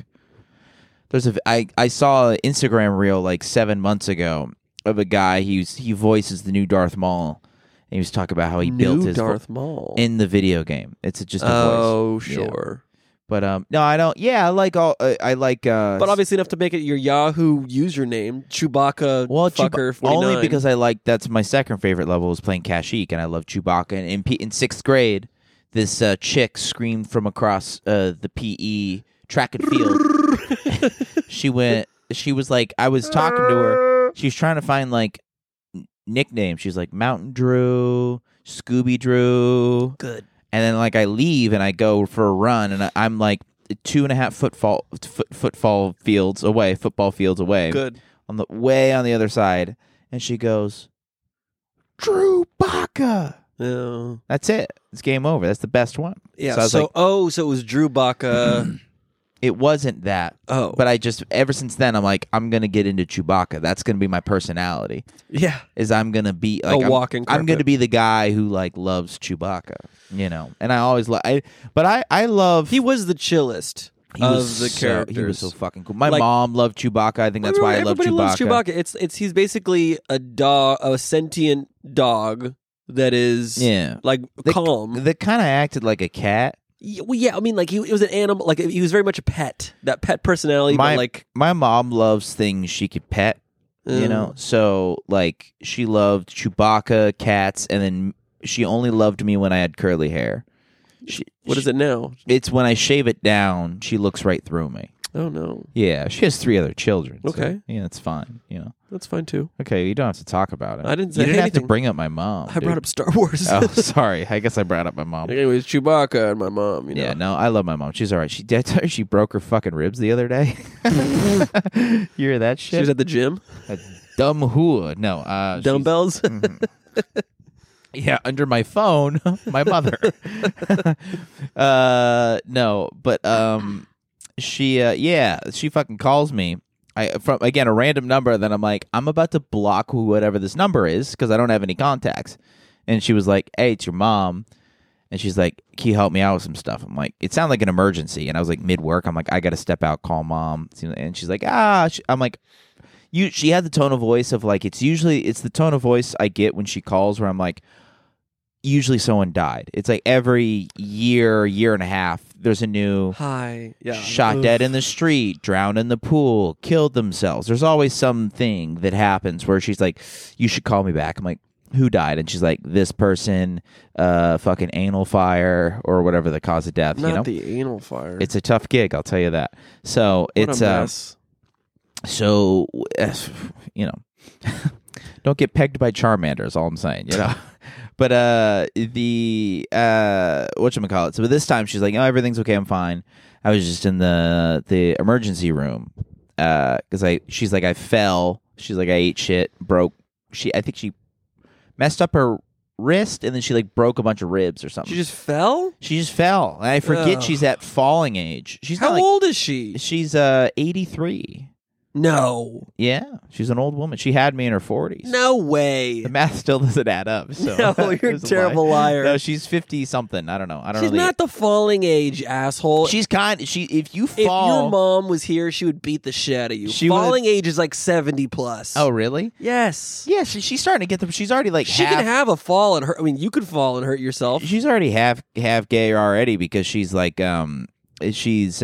I saw an Instagram reel like 7 months ago of a guy. He voices the new Darth Maul. And he was talking about how he built his Darth Maul in the video game. It's just a voice. Oh, sure. Yeah. But no, I don't. Yeah, I like all. I like. But obviously enough to make it your Yahoo username, Chewbacca. Well, fucker 49. only because I like. That's my second favorite level is playing Kashyyyk, and I love Chewbacca. And in 6th grade, this chick screamed from across the PE track and field. She was like, I was talking to her. She was trying to find like nicknames. She's like Mountain Drew, Scooby Drew. Good. And then like I leave and I go for a run and I'm like 2.5 football fields away. Good. On the other side, and she goes, Drew Baca. No. That's it. It's game over. That's the best one. Yeah. So it was Drew Baca. It wasn't that. Oh. But I just, ever since then, I'm like, I'm going to get into Chewbacca. That's going to be my personality. Yeah. Is I'm going to be like, I'm going to be the guy who like loves Chewbacca, And I always I love. He was the chillest of the characters. He was so fucking cool. My mom loved Chewbacca. I think that's why I love Chewbacca. Loves Chewbacca. He's basically a sentient dog that is calm. That kind of acted like a cat. Well, yeah, I mean, like, he was an animal. Like, he was very much a pet. That pet personality. My mom loves things she could pet, So, like, she loved Chewbacca, cats, and then she only loved me when I had curly hair. What is it now? It's when I shave it down, she looks right through me. Oh, no. Yeah, she has 3 other children. Okay. So, yeah, it's fine, That's fine, too. Okay, you don't have to talk about it. I didn't say You didn't anything. have to bring up my mom. I brought up Star Wars. Oh, sorry. I guess I brought up my mom. Anyways, Chewbacca and my mom, Yeah, no, I love my mom. She's all right. Did I tell her she broke her fucking ribs the other day? You hear that shit? She was at the gym? A dumb hua. No. Dumbbells? Yeah, under my phone, my mother. No, but she fucking calls me. From again a random number. Then I'm like, I'm about to block whatever this number is because I don't have any contacts. And she was like, "Hey, it's your mom." And she's like, "Can you help me out with some stuff?" I'm like, "It sounded like an emergency." And I was like, mid work. I'm like, "I got to step out, call mom." And she's like, I'm like, She had the tone of voice of like it's the tone of voice I get when she calls where I'm like, usually someone died. It's like every year and a half, there's a new shot dead in the street, drowned in the pool, killed themselves. There's always something that happens where she's like, you should call me back. I'm like, who died? And she's like, this person, fucking anal fire or whatever the cause of death. Not the anal fire. It's a tough gig, I'll tell you that. So it's a mess. So don't get pegged by Charmander is all I'm saying, But whatchamacallit. So this time she's like, "Oh, everything's okay, I'm fine." I was just in the emergency room because she's like, I fell. She's like, I ate shit, broke. I think she messed up her wrist and then she like broke a bunch of ribs or something. She just fell. And I forget she's at falling age. She's How old is she? She's 83. No. Yeah, she's an old woman. She had me in her 40s. No way. The math still doesn't add up. So No, you're a terrible liar. No, she's 50 something. I don't know. She's not the falling age, asshole. She's if you fall. If your mom was here, she would beat the shit out of you. Falling age is like 70 plus. Oh, really? Yes. Yeah, she's starting to get she's already like she can have a fall and hurt. I mean, you could fall and hurt yourself. She's already half gay already because she's like she's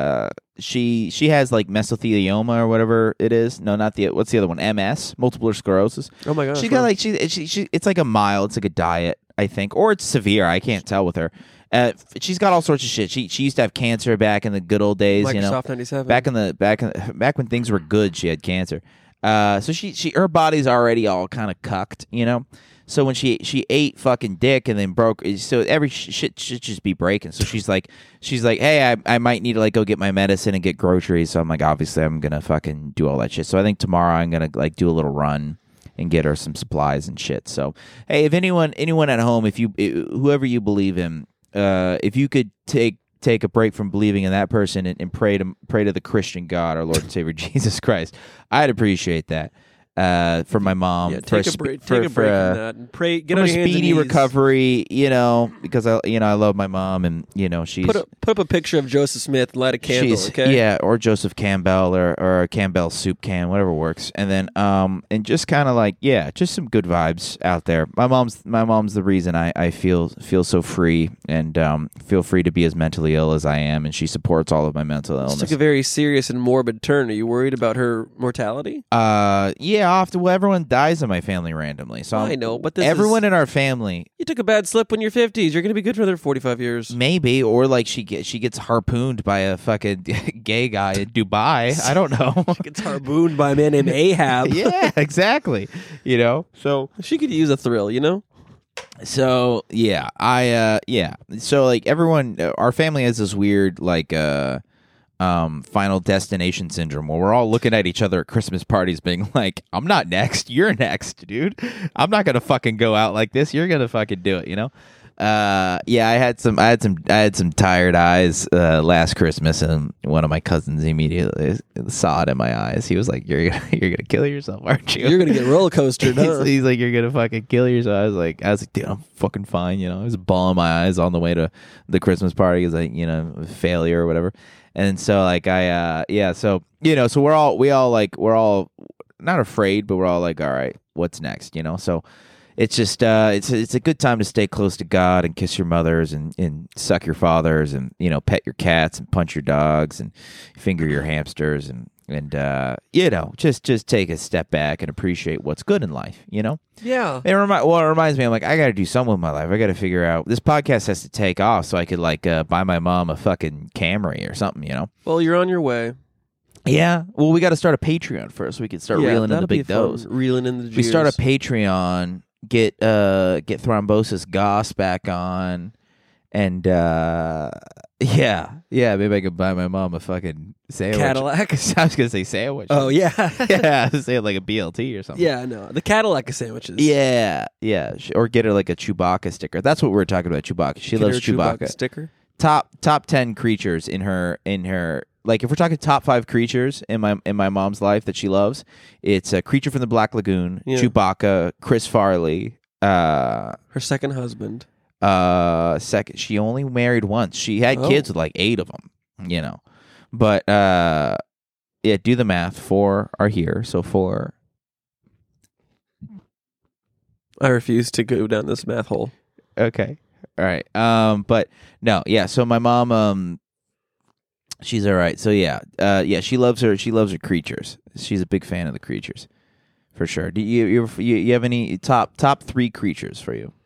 she has like mesothelioma or whatever it is. No, not what's the other one? MS, multiple sclerosis. Oh my god. She got like she it's like a mild, it's like a diet, I think, or it's severe. I can't tell with her. She's got all sorts of shit. She used to have cancer back in the good old days. Microsoft 97. Back when things were good, she had cancer. So her body's already all kind of cucked, So when she ate fucking dick and then broke, so every shit should just be breaking. So she's like, hey, I might need to like go get my medicine and get groceries. So I'm like, obviously I'm gonna fucking do all that shit. So I think tomorrow I'm gonna like do a little run and get her some supplies and shit. So hey, if anyone at home, whoever you believe in, if you could take a break from believing in that person and pray to the Christian God, our Lord and Savior Jesus Christ, I'd appreciate that. For my mom, take a break from that and pray. Get on a your hands speedy and knees. recovery, because I love my mom, and she's put up a picture of Joseph Smith and light a candle, okay? Yeah, or Joseph Campbell or a Campbell soup can, whatever works, and then and just kind of like just some good vibes out there. My mom's the reason I feel so free and feel free to be as mentally ill as I am, and she supports all of my mental illness. This took a very serious and morbid turn. Are you worried about her mortality? Yeah. Often, everyone dies in my family randomly. So I know, but everyone in our family. You took a bad slip when you're 50s. You're going to be good for another 45 years. Maybe, or like she gets harpooned by a fucking gay guy in Dubai. I don't know. She gets harpooned by a man named Ahab. Yeah, exactly. So she could use a thrill. So yeah, So like everyone, our family has this weird like Final Destination syndrome where we're all looking at each other at Christmas parties being like, I'm not next, you're next, dude. I'm not gonna fucking go out like this. You're gonna fucking do it, I had some tired eyes last Christmas, and one of my cousins immediately saw it in my eyes. He was like, you're gonna kill yourself, aren't you? You're gonna get roller coastered, huh? He's like, you're gonna fucking kill yourself. I was like, dude, I'm fucking fine, I was bawling my eyes on the way to the Christmas party because failure or whatever. And so like so we're all not afraid, but we're all like, all right, what's next? So it's just it's a good time to stay close to God and kiss your mothers and suck your fathers and pet your cats and punch your dogs and finger your hamsters and just take a step back and appreciate what's good in life. Yeah. It reminds me, I'm like, I got to do something with my life. I got to figure out, this podcast has to take off so I could like buy my mom a fucking Camry or something, Well, you're on your way. Yeah. Well, we got to start a Patreon first. We can start reeling in the big doughs. Reeling in the Jews. We start a Patreon, get Thrombosis Goss back on, and maybe I could buy my mom a fucking sandwich. Cadillac. I was gonna say sandwich. Oh yeah, yeah. Say it like a BLT or something. Yeah, no, the Cadillac of sandwiches. Yeah. Or get her like a Chewbacca sticker. That's what we were talking about. Chewbacca. She loves Chewbacca. Sticker. Top 10 creatures in her. Like if we're talking top 5 creatures in my mom's life that she loves, it's a creature from the Black Lagoon, Chewbacca, Chris Farley, her second husband. Second, she only married once. She had kids with like 8 of them, But do the math. 4 are here, so 4. I refuse to go down this math hole. Okay, all right. But no, yeah. So my mom, she's all right. So she loves her creatures. She's a big fan of the creatures, for sure. Do you have any top 3 creatures for you?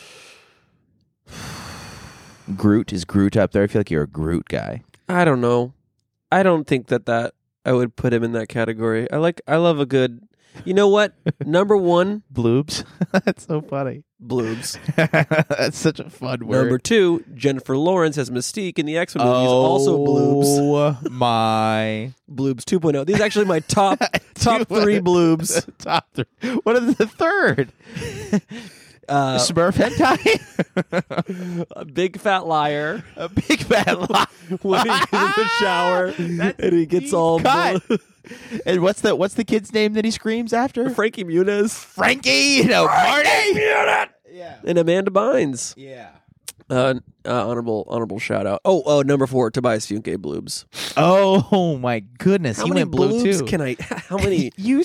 Groot, is Groot up there? I feel like you're a Groot guy. I don't know. I don't think that I would put him in that category. I love a good. You know what? Number 1, bloobs. That's so funny. Bloobs. That's such a fun word. Number 2, Jennifer Lawrence as Mystique in the X-Men movies. Also bloobs. Oh my. Bloobs 2.0. These are actually my top 3 bloobs. Top 3. What is the third? Smurf hentai? A big fat liar. A big fat liar. When he gets in the shower and he gets all And what's the kid's name that he screams after? Frankie Muniz. Frankie, Marty. Yeah. And Amanda Bynes. Yeah. Honorable shout out. Oh, number 4, Tobias Funke Bloobs. Oh my goodness, How he many went blue bloobs too. can I? How many? you.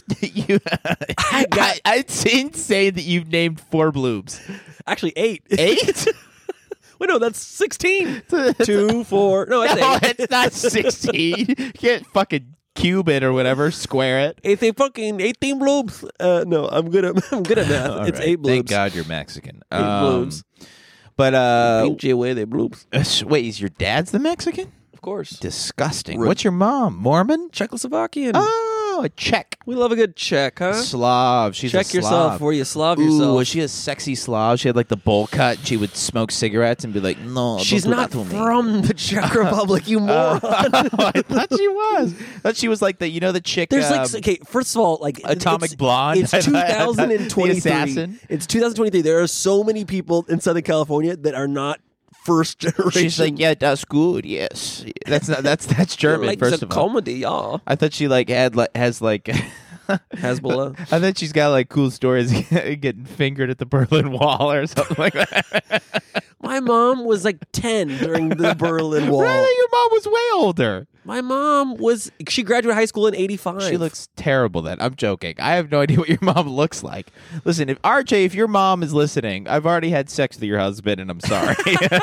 It's insane that you've named 4 bloobs. Actually, 8. 8? Wait, no, that's 16. 2, 4. No, it's No, 8. it's not 16. You can't fucking cube it or whatever, square it. 18 bloobs. No, I'm good at math. All It's right. 8 bloobs. Thank God you're Mexican. 8 bloobs. But Pinche away, they bloobs. wait, is your dad's the Mexican? Of course. Disgusting. Rude. What's your mom? Mormon? Czechoslovakian. Oh, a Czech. We love a good Czech, huh? Slav. She's a Check Slav. yourself before you Slav Ooh, yourself. was she a sexy Slav? She had like the bowl cut. She would smoke cigarettes and be like, "No, She's don't do not that to me." from the Czech Republic, you moron. I thought she was. I thought she was like the chick. There's okay. First of all, like Atomic it's, Blonde. It's The 2023. assassin. It's 2023. There are so many people in Southern California that are not first generation. She's like, yeah, that's good. Yes, that's German. like first the of all, comedy, yeah. I thought she has like. Hezbollah. I bet she's got like cool stories getting fingered at the Berlin Wall or something like that. My mom was like 10 during the Berlin Wall. Really? Your mom was way older. My mom she graduated high school in 85. She looks terrible then. I'm joking. I have no idea what your mom looks like. Listen, if RJ, if your mom is listening, I've already had sex with your husband and I'm sorry.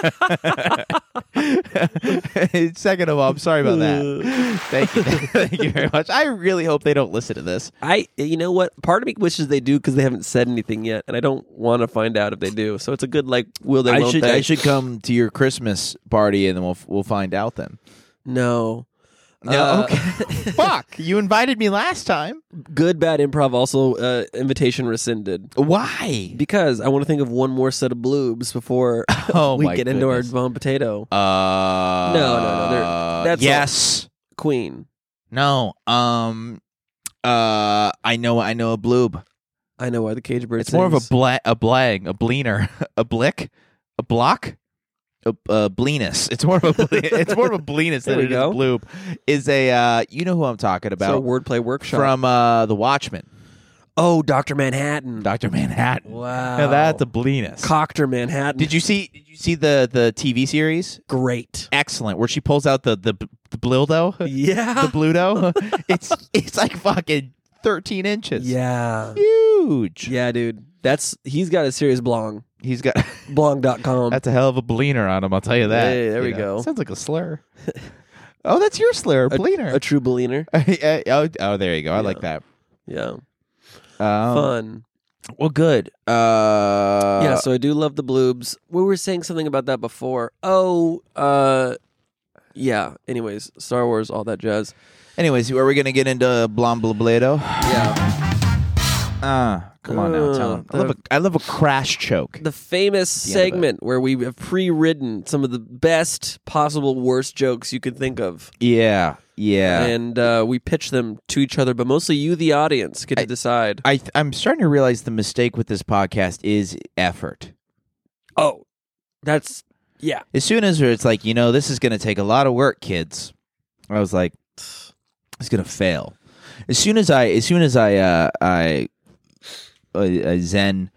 Second of all, I'm sorry about that. Thank you. Thank you very much. I really hope they don't listen to this. You know what? Part of me wishes they do because they haven't said anything yet, and I don't want to find out if they do. So it's a good will they, won't they? I should come to your Christmas party and then we'll find out then. No. No, okay. Fuck. You invited me last time. Good Bad Improv also invitation rescinded. Why? Because I want to think of one more set of bloobs before we my get into our goodness. bomb potato. No. That's yes. Queen. No. I know a bloob. I know why the cage bird It's more of a sings. a blang, a bleener, a blick, a block, a bleenus. It's more of a bleenus There than we it is a go. bloob. Is a you know who I'm talking So about wordplay workshop. from The Watchmen, Oh, Dr. Manhattan. Dr. Manhattan. Wow. Now that's a bleenus. Coctor Manhattan. Did you see the TV series? Great. Excellent. Where she pulls out the blildo, Yeah. the bluto. it's like fucking 13 inches. Yeah. Huge. Yeah, dude. He's got a serious blong. He's got Blong.com. that's a hell of a bleener on him. I'll tell you that. Hey, there we You know, go. Sounds like a slur. Oh, that's your slur, bleener. A true bleener. Oh, there you go. I like that. Yeah. Um, Fun. Well, good. Yeah, so I do love the bloobs. We were saying something about that before. Yeah. Anyways, Star Wars, all that jazz. Anyways, are we gonna get into Blambleblado? Yeah. Come on now, tell him. I love a crash choke. The famous The end of it. segment where we have pre-written some of the best possible worst jokes you could think of. Yeah. And we pitch them to each other, but mostly you, the audience, get to decide. I'm starting to realize the mistake with this podcast is effort. Oh, that's, yeah. As soon as it's like, this is going to take a lot of work, kids. I was like, it's going to fail. As soon as I zen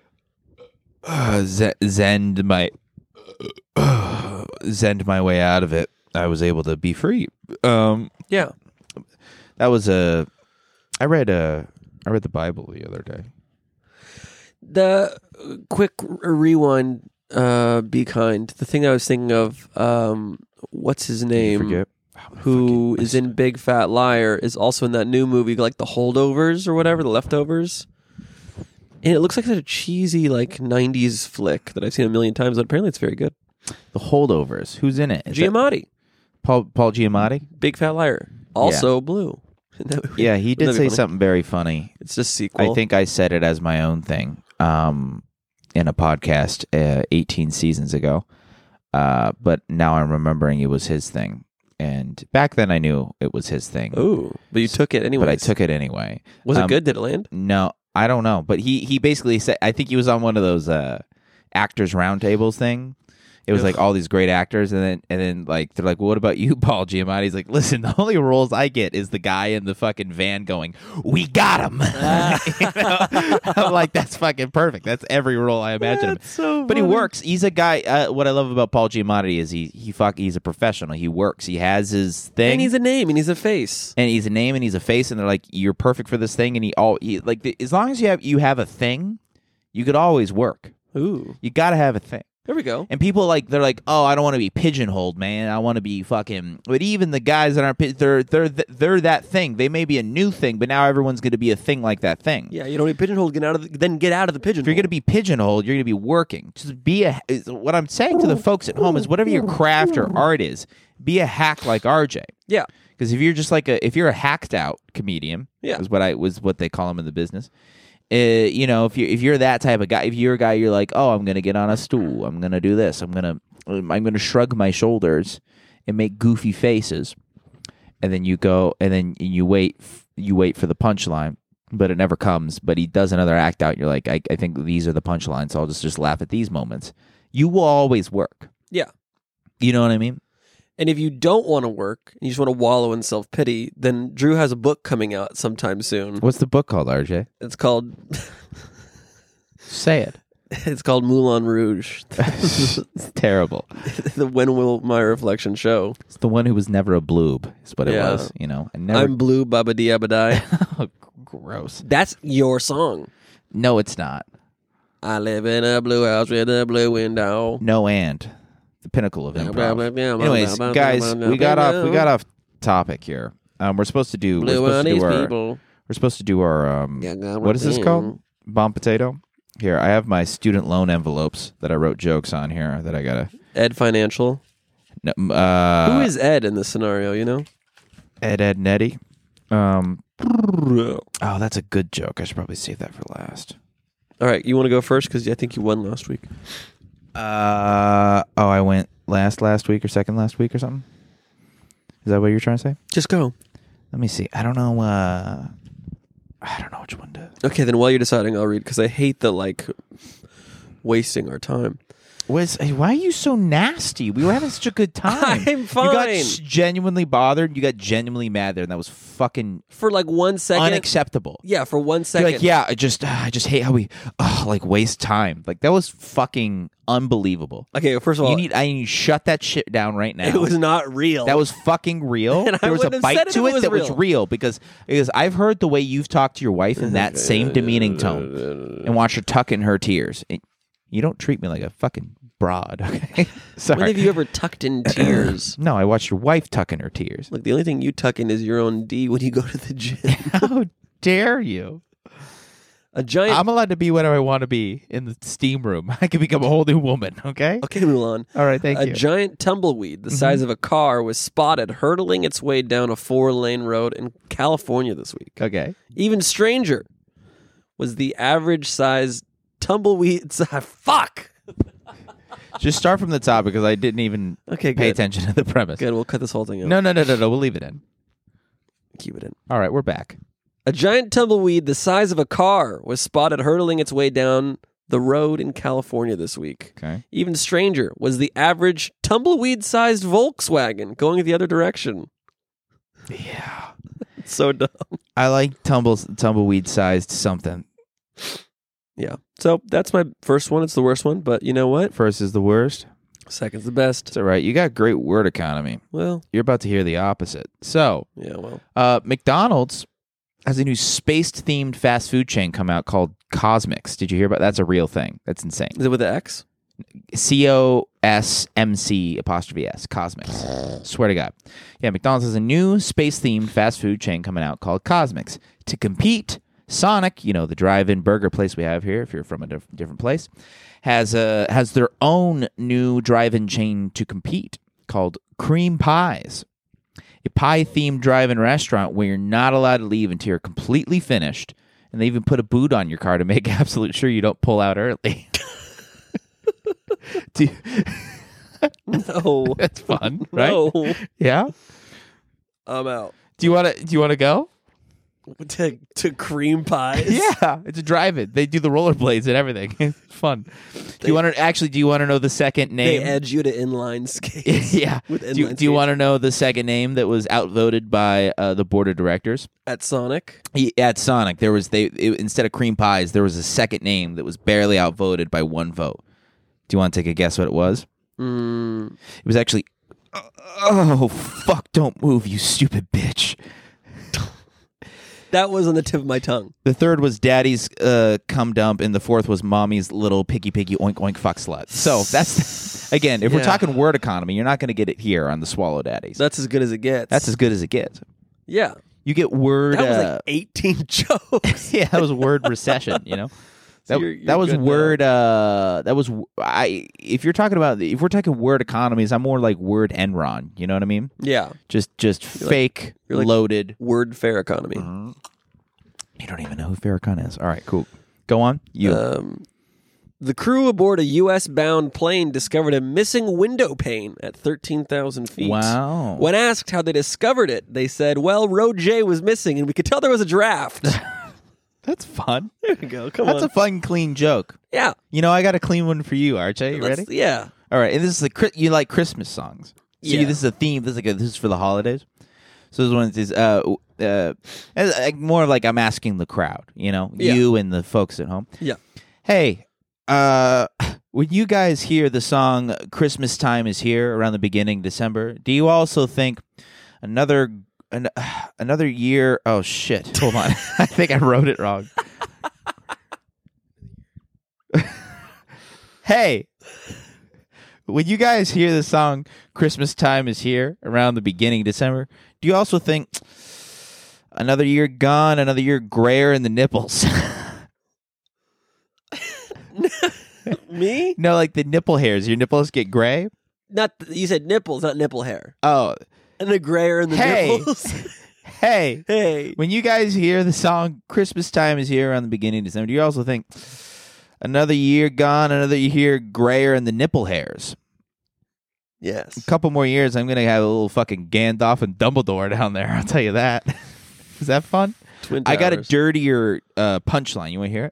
my way out of it, I was able to be free. Yeah. That was I read the Bible the other day. The quick rewind, be kind. The thing I was thinking of, what's his name? Forget. Who is in Big Fat Liar is also in that new movie, like The Holdovers or whatever, The Leftovers. And it looks like such a cheesy, like 90s flick that I've seen a million times, but apparently it's very good. The Holdovers. Who's in it? Is that Giamatti, Paul Giamatti? Big Fat Liar, also blue. In that movie. Yeah, he did Wouldn't that say be funny? something very funny. It's just sequel. I think I said it as my own thing in a podcast 18 seasons ago. But now I'm remembering it was his thing. And back then I knew it was his thing. Ooh, but you took it anyway. But I took it anyway. Was it good? Did it land? No, I don't know. But he basically said, I think he was on one of those actors roundtables thing. It was like all these great actors, and then like they're like, well, "What about you, Paul Giamatti?" He's like, "Listen, the only roles I get is the guy in the fucking van going, 'We got him.'" You know? I'm like, that's fucking perfect. That's every role I imagine him. That's so But he funny. works. He's a guy. What I love about Paul Giamatti is he's a professional. He works. He has his thing. And he's a name and he's a face. And he's a name and he's a face, and they're like, "You're perfect for this thing." And as long as you have a thing, you could always work. Ooh. You got to have a thing. There we go. And people they're like, "Oh, I don't want to be pigeonholed, man. I want to be fucking." But even the guys that aren't, they're that thing. They may be a new thing, but now everyone's going to be a thing like that thing. Yeah, you don't need pigeonholed. Get out of the pigeonhole. If you're going to be pigeonholed, you're going to be working. Just be what I'm saying to the folks at home is whatever your craft or art is, be a hack like RJ. Yeah. Because if you're just if you're a hacked out comedian, Yeah. was what they call them in the business. If you're that type of guy, if you're a guy, you're like, "Oh, I'm gonna get on a stool. I'm gonna do this. I'm gonna shrug my shoulders and make goofy faces," and then you go and then you wait for the punchline, but it never comes. But he does another act out. And you're like, I think these are the punchlines, so I'll just laugh at these moments. You will always work. Yeah. You know what I mean? And if you don't want to work, and you just want to wallow in self-pity, then Drew has a book coming out sometime soon. What's the book called, RJ? It's called Say it. It's called Moulin Rouge. It's terrible. The When Will My Reflection Show. It's the one who was never a bloob, is what it Yeah. was. I never. I'm blue, babadi abadai. Oh, gross. That's your song. No, it's not. I live in a blue house with a blue window. No, and the pinnacle of improv. Anyways, guys, we got off topic here. We're supposed to do. Blue on these people. We're supposed to do our. What is this called? Bomb potato. Here, I have my student loan envelopes that I wrote jokes on here that I gotta. Ed Financial. No, Who is Ed in this scenario? You know. Ed Nettie. Oh, that's a good joke. I should probably save that for last. All right, you want to go first because I think you won last week. I went last week or second last week or something. Is that what you're trying to say? Just go. Let me see. I don't know. I don't know which one to. Okay, then while you're deciding, I'll read because I hate the wasting our time. Why are you so nasty? We were having such a good time. I'm fine. You got genuinely bothered. You got genuinely mad there, and that was fucking For 1 second. unacceptable. Yeah, for 1 You're second. like, yeah, I just hate how we waste time. Like that was fucking unbelievable. Okay, first of all, I need to shut that shit down right now. it was not real. That was fucking real. And I There was a wouldn't have said bite it to if it it that was was real because I've heard the way you've talked to your wife in that same demeaning tone and watched her tuck in her tears. You don't treat me like a fucking broad, okay? Sorry. When have you ever tucked in tears? No, I watched your wife tuck in her tears. Look, the only thing you tuck in is your own D when you go to the gym. How dare you? A giant. I'm allowed to be whatever I want to be in the steam room. I can become a whole new woman, okay? Okay, Mulan. All right, thank A you. giant tumbleweed the size of a car was spotted hurtling its way down a 4-lane road in California this week. Okay. Even stranger was the average size tumbleweed. Fuck. Just start from the top because I didn't even Okay, pay good. attention to the premise. Good. We'll cut this whole thing out. No. We'll leave it in. Keep it in. All right, we're back. A giant tumbleweed the size of a car was spotted hurtling its way down the road in California this week. Okay. Even stranger was the average tumbleweed-sized Volkswagen going the other direction. Yeah. It's so dumb. I like tumbleweed-sized something. Yeah. So that's my first one. It's the worst one, but you know what? First is the worst. Second's the best. It's all right. You got great word economy. Well, You're about to hear the opposite. So, yeah, well. McDonald's has a new space-themed fast food chain come out called Cosmics. Did you hear about that? That's a real thing. That's insane. Is it with the X? COSMC''S. Cosmics. Swear to God. Yeah, McDonald's has a new space-themed fast food chain coming out called Cosmics. To compete, Sonic, the drive-in burger place we have here, if you're from a different place, has their own new drive-in chain to compete called Cream Pies. A pie-themed drive-in restaurant where you're not allowed to leave until you're completely finished, and they even put a boot on your car to make absolute sure you don't pull out early. No. That's fun, right? No. Yeah. I'm out. Do you want to go? to cream pies. Yeah, it's a drive-in. They do the rollerblades and everything. It's fun. Do you want to know the second name? They edge you to inline skates. Yeah. With Do inline you want to know the second name that was outvoted by the board of directors? at Sonic? At Sonic, there was instead of cream pies, there was a second name that was barely outvoted by one vote. Do you want to take a guess what it was? It was actually, oh fuck! Don't move, you stupid bitch. That was on the tip of my tongue. The third was Daddy's cum dump, and the fourth was Mommy's little piggy oink oink fuck slut. So that's again, if we're talking word economy, you're not going to get it here on the Swallow Daddies. That's as good as it gets. That's as good as it gets. Yeah. You get word. That was like 18 jokes. Yeah, that was word recession. You know. So that was good word. now. That was if we're talking word economies, I'm more like word Enron. You know what I mean? Yeah. Just fake loaded word fair economy. You don't even know who Farrakhan is. All right, cool. Go on. You. The crew aboard a U.S.-bound plane discovered a missing window pane at 13,000 feet. Wow. When asked how they discovered it, they said, well, row J was missing, and we could tell there was a draft. That's fun. There you go. Come That's on. a fun, clean joke. Yeah. You know, I got a clean one for you, RJ. You ready? Yeah. All right, and this is you like Christmas songs. So Yeah. this is a theme. This is for the holidays. So this one is more like I'm asking the crowd. You know, you and the folks at home. Yeah. Hey, when you guys hear the song "Christmas Time Is Here" around the beginning of December, do you also think another year? Oh shit! Hold on, I think I wrote it wrong. Hey, when you guys hear the song "Christmas Time Is Here" around the beginning of December, do you also think another year gone, another year grayer in the nipples? Me? No, like the nipple hairs. Your nipples get gray? You said nipples, not nipple hair. Oh. And the grayer in the nipples. Hey. Hey. When you guys hear the song Christmas Time Is Here around the beginning of December, do you also think another year gone, another year grayer in the nipple hairs? Yes. A couple more years, I'm going to have a little fucking Gandalf and Dumbledore down there. I'll tell you that. Is that fun? Twin I got a Towers. dirtier punchline. You want to hear it?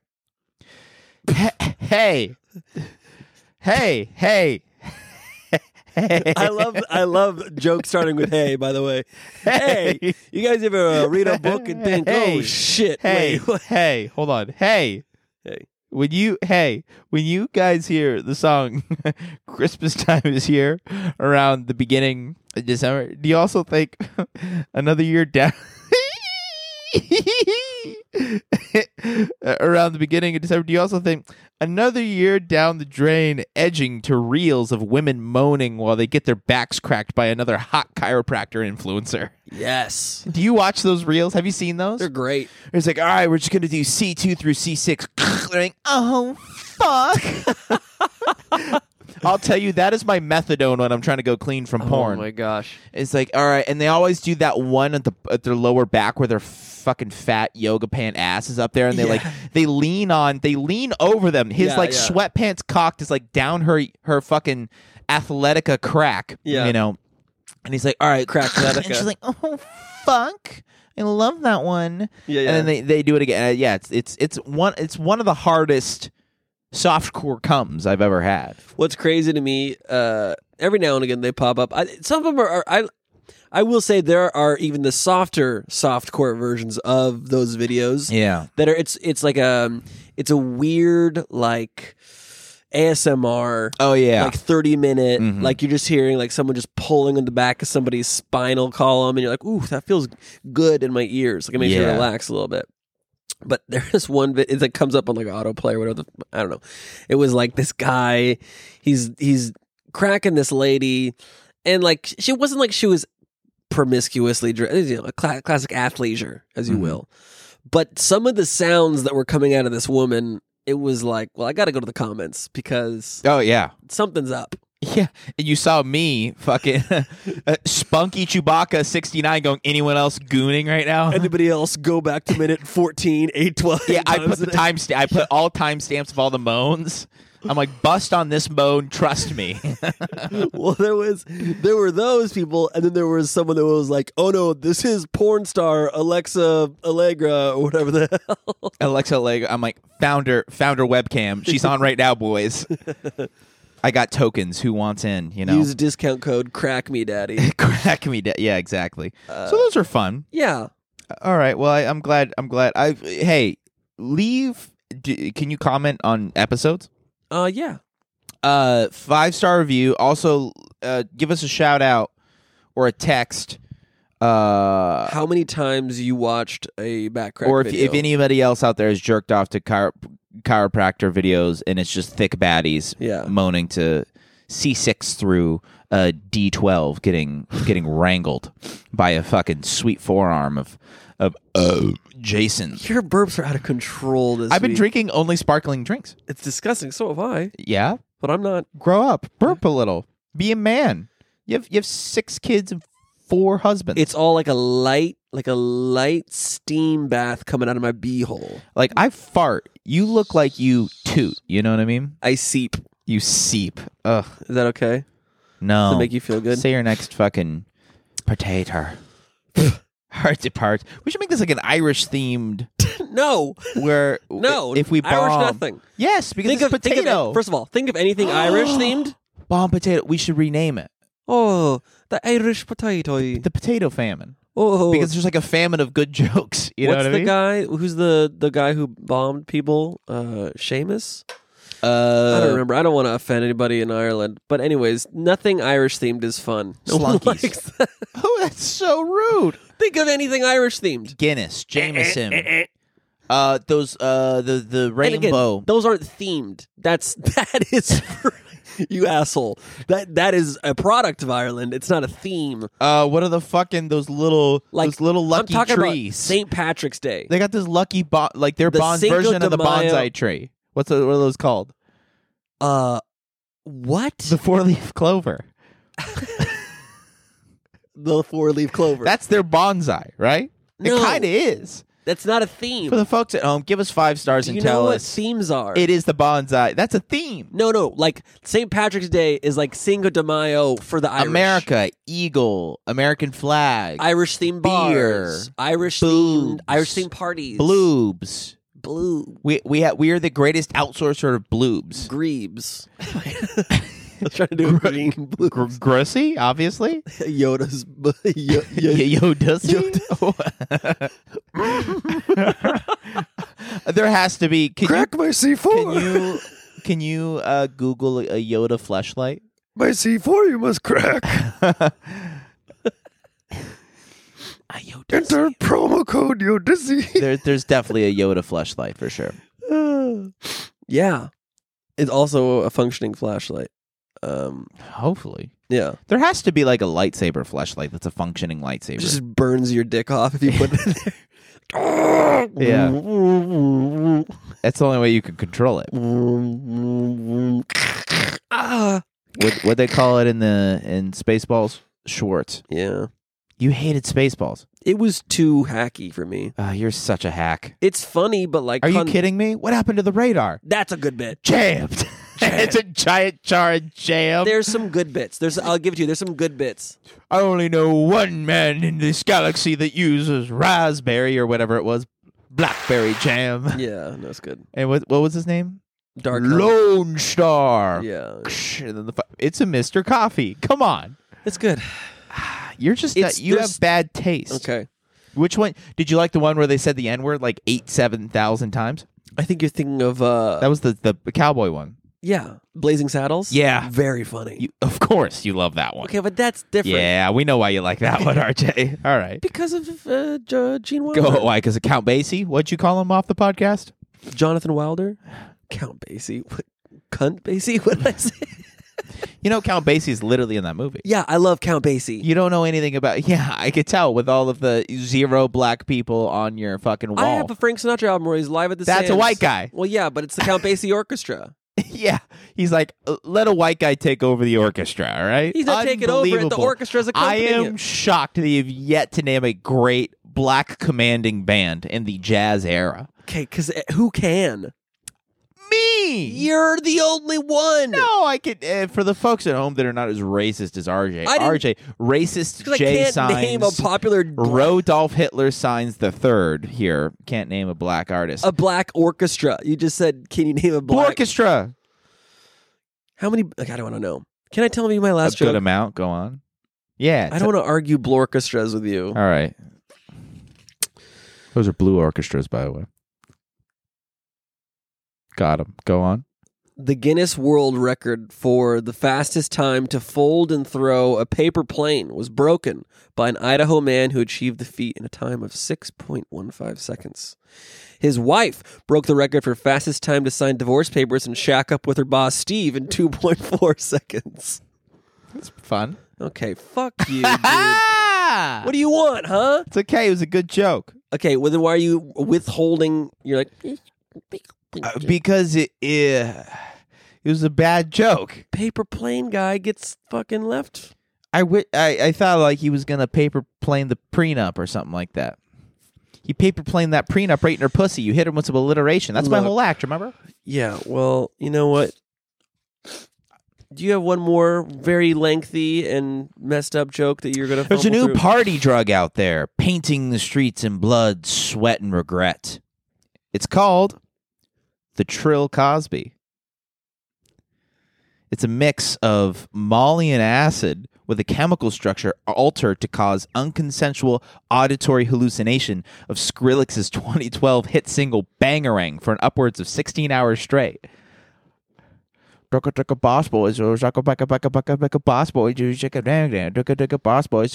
Hey. Hey. Hey. I love jokes starting with "hey." By the way, hey, you guys ever read a book and think, Hey. "Oh shit"? Hey, Wait, what? hey, hold on. Hey. When you guys hear the song Christmas Time Is Here around the beginning of December, do you also think another year down around the beginning of December, do you also think another year down the drain, edging to reels of women moaning while they get their backs cracked by another hot chiropractor influencer? Yes, Do you watch those reels? Have you seen those? they're great. It's like, all right, we're just going to do C2 through C6. They're like, oh, fuck. I'll tell you, that is my methadone when I'm trying to go clean from porn. Oh my gosh. It's like, all right, and they always do that one at their lower back where their fucking fat yoga pant ass is up there, and they lean over them. His sweatpants cocked is like down her fucking Athletica crack. Yeah. You know, and he's like, all right, Crack Athletica. and she's like, oh fuck, I love that one. Yeah, yeah. And then they do it again. Yeah, it's one of the hardest softcore comes I've ever had. What's crazy to me, every now and again they pop up. Some of them are I will say there are even the softer softcore versions of those videos. Yeah. That are it's like it's a weird like ASMR. Oh yeah. Like 30-minute, Mhm. like you're just hearing like someone just pulling on the back of somebody's spinal column, and you're like, ooh, that feels good in my ears. Like it makes me Yeah. relax a little bit. But there's one bit it like comes up on like autoplay or whatever. I don't know. It was like this guy, he's cracking this lady, and like she wasn't like she was promiscuously dressed, you know, a classic athleisure, as you will. But some of the sounds that were coming out of this woman, it was like, well, I got to go to the comments because Oh yeah. something's up. Yeah, and you saw me fucking Spunky Chewbacca 69 going, anyone else gooning right now? Anybody else go back to minute 14, 812? Yeah, I put the timestamp. I put all timestamps of all the moans. I'm like, bust on this moan, trust me. Well, there were those people, and then there was someone that was like, "Oh no, this is porn star Alexa Allegra or whatever the hell." Alexa Allegro. I'm like, found her webcam. She's on right now, boys. I got tokens. Who wants in? You know, Use a discount code Crack Me Daddy. crack me. Yeah, exactly. So those are fun. Yeah. All right. Well, I'm glad. Hey, leave. Can you comment on episodes? Yeah. 5-star review. Also, give us a shout out or a text. How many times you watched a back crack Or video? if anybody else out there has jerked off to chiropractor videos and it's just thick baddies moaning to C6 through a D12 getting wrangled by a fucking sweet forearm of Jason. Your burps are out of control this I've been week. drinking only sparkling drinks. It's disgusting. So have I. Yeah, But I'm not. grow up, burp a little, be a man. You have 6 kids and 4 husbands. It's all like a light steam bath coming out of my beehole. like I fart. You look like you toot. You know what I mean? I seep. You seep. Ugh. Is that okay? No. Does it make you feel good? Say your next fucking potato. Heart to part. We should make this like an Irish themed No. where No. if we bomb Irish nothing. Yes, because Think it's of potato. first of all, think of anything Irish themed. Bomb potato. We should rename it Oh, the Irish potato. the potato famine Oh, because there's like a famine of good jokes. You know what's what I the mean? guy? Who's the guy who bombed people? Seamus? I don't remember. I don't want to offend anybody in Ireland. But anyways, nothing Irish themed is fun. No one Slunkies. likes that. Oh, that's so rude. Think of anything Irish themed. Guinness, Jameson. Those the And again, rainbow. those aren't themed. That is you asshole. That is a product of Ireland. It's not a theme. What are the fucking those little lucky I'm talking trees? about St. Patrick's Day. They got this lucky like their The Cinco version of de the Mayo- bonsai tree. What are those called? What? The 4-leaf clover. The 4-leaf clover. That's their bonsai, right? No. It kind of is. That's not a theme. For the folks at home, give us 5 stars Do and you tell know what us themes are? it is the bonsai. That's a theme. No. Like St. Patrick's Day is like Cinco de Mayo for the Irish. America, eagle, American flag, Irish themed bars, Beer. Irish Boobs. themed parties, bloobs. blue We are the greatest outsourcer of bloobs. grebes. I was trying to do a green blue. Grossy, obviously. Yoda's There has to be. Crack my C4. Can you Google a Yoda fleshlight? My C4 you must crack. Enter promo code Yodazi. There's definitely a Yoda fleshlight for sure. Yeah. It's also a functioning flashlight. Hopefully. Yeah. There has to be like a lightsaber fleshlight that's a functioning lightsaber. It just burns your dick off if you put it in there. Yeah. That's the only way you can control it. What they call it in Spaceballs? Schwartz. Yeah. You hated Spaceballs. It was too hacky for me. You're such a hack. It's funny, but like... Are you kidding me? What happened to the radar? That's a good bit. Jammed. It's a giant jar jam. There's some good bits. I'll give it to you. There's some good bits. I only know one man in this galaxy that uses raspberry or whatever it was. Blackberry jam. Yeah, that's good. And what was his name? Dark Lone Star. Yeah. And then it's a Mr. Coffee. Come on. It's good. You're just It's- you there's- have bad taste. Okay. Which one did you like? The one where they said the N-word like 7,000 times? I think you're thinking of... That was the cowboy one. Yeah. Blazing Saddles? Yeah. Very funny. Of course you love that one. Okay, but that's different. Yeah, we know why you like that one, RJ. All right. Because of Gene Wilder. Go. Why? Because of Count Basie? What'd you call him off the podcast? Jonathan Wilder? Count Basie? What? Cunt Basie? What did I say? You know, Count Basie is literally in that movie. Yeah, I love Count Basie. You don't know anything about... Yeah, I could tell with all of the 0 black people on your fucking wall. I have a Frank Sinatra album where he's live at the That's a Sands. white guy. Well, yeah, but it's the Count Basie Orchestra. Yeah, he's like, let a white guy take over the orchestra, all right? He's not taking over it. The Unbelievable. orchestra's I accompanying am it. shocked that you've yet to name a great black commanding band in the jazz era. Okay, because who can? Me! You're the only one. No, I could. For the folks at home that are not as racist as RJ, I racist Because I J can't signs. name a popular Rodolph Hitler signs the third here. Can't name a black artist. a black orchestra. You just said, can you name a black Orchestra. How many? Like, I don't want to know. Can I tell you my A last good joke? amount. Go on. Yeah. I don't want to argue blorchestras with you. All right. Those are blue orchestras, by the way. Got him. Go on. The Guinness World Record for the fastest time to fold and throw a paper plane was broken by an Idaho man who achieved the feat in a time of 6.15 seconds. His wife broke the record for fastest time to sign divorce papers and shack up with her boss Steve in 2.4 seconds. That's fun. Okay, fuck you, dude. What do you want, huh? It's okay. It was a good joke. Okay, well then why are you withholding? You're like, Because it was a bad joke. paper plane guy gets fucking left. I thought like he was gonna paper plane the prenup or something like that. He paper planed that prenup right in her pussy. You hit her with some alliteration. That's my Look. whole act. Remember? Yeah, well, you know what? Do you have one more very lengthy and messed up joke that you're going to There's a new party drug out there, painting the streets in blood, sweat, and regret. It's called the Trill Cosby. It's a mix of Molly and acid with a chemical structure altered to cause unconsensual auditory hallucination of Skrillex's 2012 hit single Bangarang for an upwards of 16 hours straight. Boss boys, boss boys, boss boys,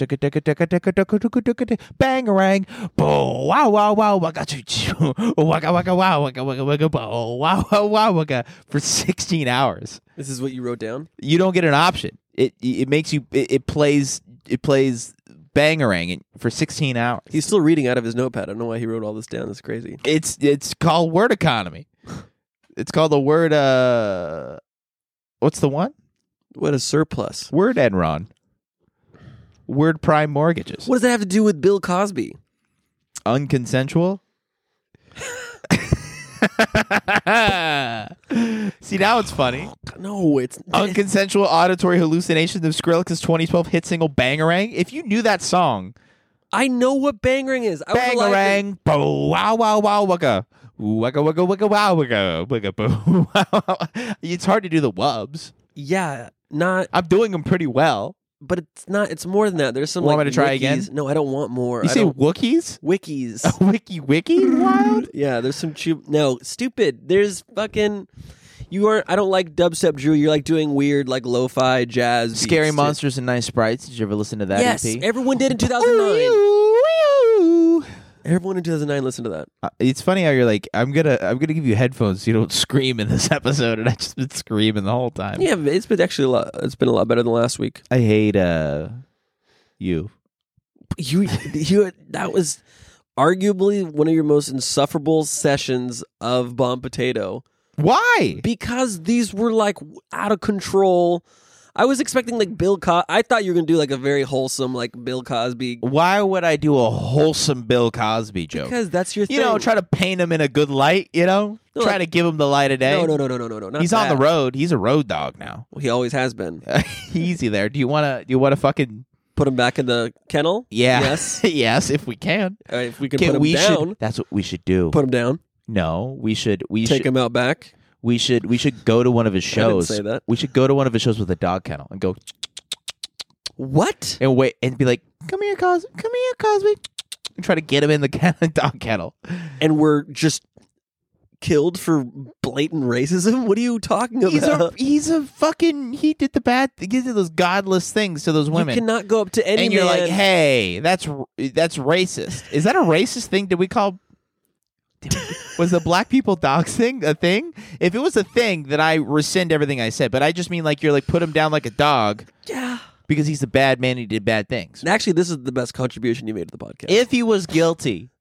bangarang, wow wow wow, waka waka wow, waka waka wow wow wow, for 16 hours. This is what you wrote down? You don't get an option. It makes you it plays bangarang for 16 hours. He's still reading out of his notepad. I don't know why he wrote all this down. That's crazy. It's called word economy. It's called the word what's the one? What a surplus. Word Enron. Word prime mortgages. What does that have to do with Bill Cosby? Unconsensual? See, now it's funny. No, it's Unconsensual auditory hallucinations of Skrillex's 2012 hit single Bangarang. If you knew that song, I know what bangering is. I was alive Bangarang, bow, wow, wow, wow, waka. Waka, waka, waka, wow, waka, waka, boo. It's hard to do the wubs. Yeah, not. I'm doing them pretty well. But it's not. It's more than that. There's some. Want like, me to try wikis. again? No, I don't want more. You I say don't- Wookiees? wikis. Wiki wild? Yeah, there's some no, stupid. There's fucking you aren't I don't like dubstep, Drew. You're like doing weird like lo-fi jazz beats, Scary dude. Monsters and Nice Sprites. Did you ever listen to that Yes, EP? everyone did in 2009. Ooh. Everyone in 2009 listened to that. It's funny how you're like, I'm gonna give you headphones so you don't scream in this episode, and I just been screaming the whole time. Yeah, it's been actually a lot. It's been a lot better than last week. I hate you. You that was arguably one of your most insufferable sessions of Bomb Potato Why? because these were like out of control. I was expecting like Bill Cosby. I thought you were gonna do like a very wholesome like Bill Cosby Why would I do a wholesome Bill Cosby joke? because that's your thing. You know, try to paint him in a good light. You know, No, try like- to give him the light of day. No, not He's on the that. road. He's a road dog now. Well, he always has been. Easy there. Do you want to fucking? Put him back in the kennel. Yeah. Yes. Yes, if we can. If we can Okay, put him we down, should. That's what we should do. put him down. No, we should. We Take should. him out back. We should go to one of his shows. say that. We should go to one of his shows with a dog kennel and go What? and wait and be like, "Come here, Cosby. Come here, Cosby." And try to get him in the dog kennel. And we're just killed for blatant racism? What are you talking about? He did the bad. He did those godless things to those women. You cannot go up to any and you're man. like, "Hey, that's racist." Is that a racist thing? Did we call? Was the black people dogs thing a thing? If it was a thing, then I rescind everything I said. But I just mean like you're like put him down like a dog Yeah. because he's a bad man. He did bad things. Actually, this is the best contribution you made to the podcast. If he was guilty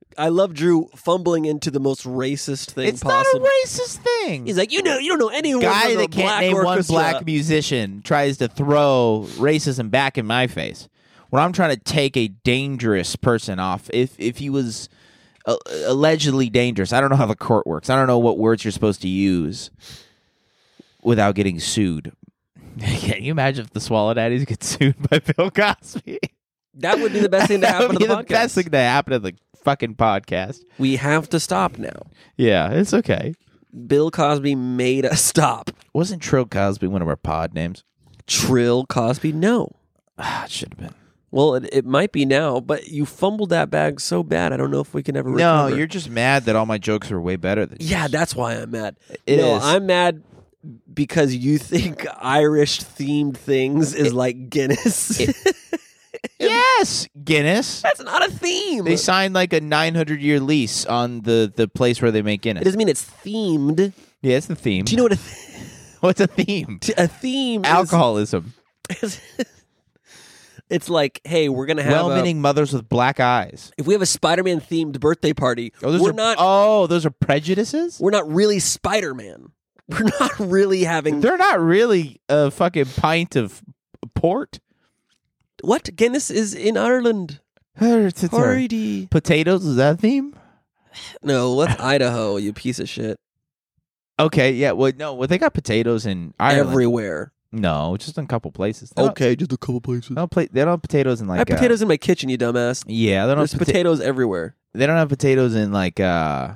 I love Drew fumbling into the most racist thing It's possible. not a racist thing. He's like, you don't know anyone. Guy from the that can't black name one orchestra. black musician tries to throw racism back in my face when I'm trying to take a dangerous person off. If he was allegedly dangerous, I don't know how the court works. I don't know what words you're supposed to use without getting sued. Can you imagine if the Swallow Daddies get sued by Bill Cosby? That would be the best thing to That happen would to be the the podcast. best thing to happen to the fucking podcast. We have to stop now. Yeah, it's okay. Bill Cosby made us stop. Wasn't Trill Cosby one of our pod names? Trill Cosby? No. It should have been. Well, it might be now, but you fumbled that bag so bad. I don't know if we can ever No, recover. you're just mad that all my jokes are way better than yours. Yeah, that's why I'm mad. It no, is. I'm mad because you think Irish-themed things is like Guinness. Yes, Guinness. That's not a theme. They signed like a 900-year lease on the place where they make It Guinness. doesn't mean it's themed. Yeah, it's the theme. Do you know what What's a theme? a theme Alcoholism. is? It's like, hey, we're gonna have Well-meaning mothers with black eyes. if we have a Spider-Man themed birthday party, we're those are prejudices? we're not really Spider-Man. We're not really having They're not really a fucking pint of port. what Guinness is in Ireland. Hardy. Potatoes, is that a theme? No, what's Idaho? You piece of shit. Okay, yeah. Well, they got potatoes in Ireland. Everywhere. No, just in a couple places. They don't- just a couple places. They don't have potatoes in I like have potatoes in my kitchen, you dumbass. yeah, they don't There's have potatoes everywhere. They don't have potatoes in like I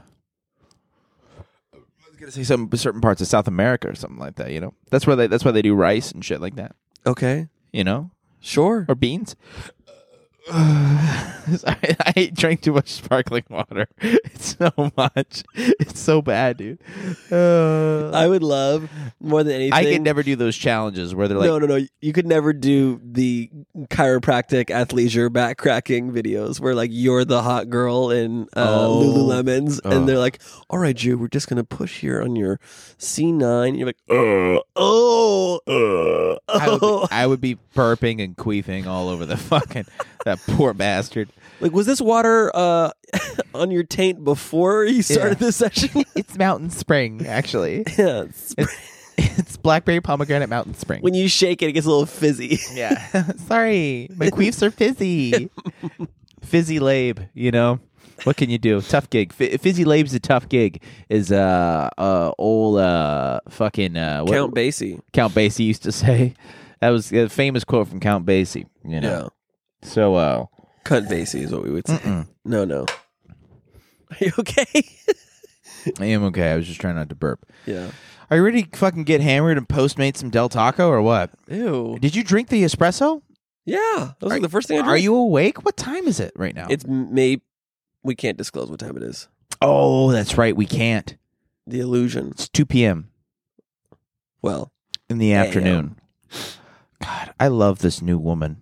was gonna say some certain parts of South America or something like that. You know, that's why they do rice and shit like that. Okay, You know, sure. or beans. I drank too much sparkling water. It's so much. It's so bad, dude. I would love more than anything. I could never do those challenges where they're like, no. You could never do the chiropractic athleisure back cracking videos where like you're the hot girl in Lululemons, and they're like, "All right, Drew, we're just gonna push here on your C9." And you're like, I would be burping and queefing all over the fucking that poor bastard. Like, was this water on your taint before you started this session? It's Mountain Spring, actually. Yeah. It's blackberry pomegranate Mountain Spring. When you shake it, it gets a little fizzy. Yeah. Sorry, my queefs are fizzy. Fizzy Labe, you know. What can you do? Tough gig. Fizzy Labe's a tough gig. Is old fucking Count Basie. Count Basie used to say. That was a famous quote from Count Basie. You know. Yeah. So Cunt Basie is what we would say. No. Are you okay? I am okay. I was just trying not to burp. Yeah. Are you ready to fucking get hammered and Postmate some Del Taco or what? Ew. Did you drink the espresso? Yeah. That was like the first thing I did. Are you awake? What time is it right now? It's May. We can't disclose what time it is. Oh, that's right. We can't. The illusion. It's 2 p.m. Well, in the afternoon. God, I love this new woman.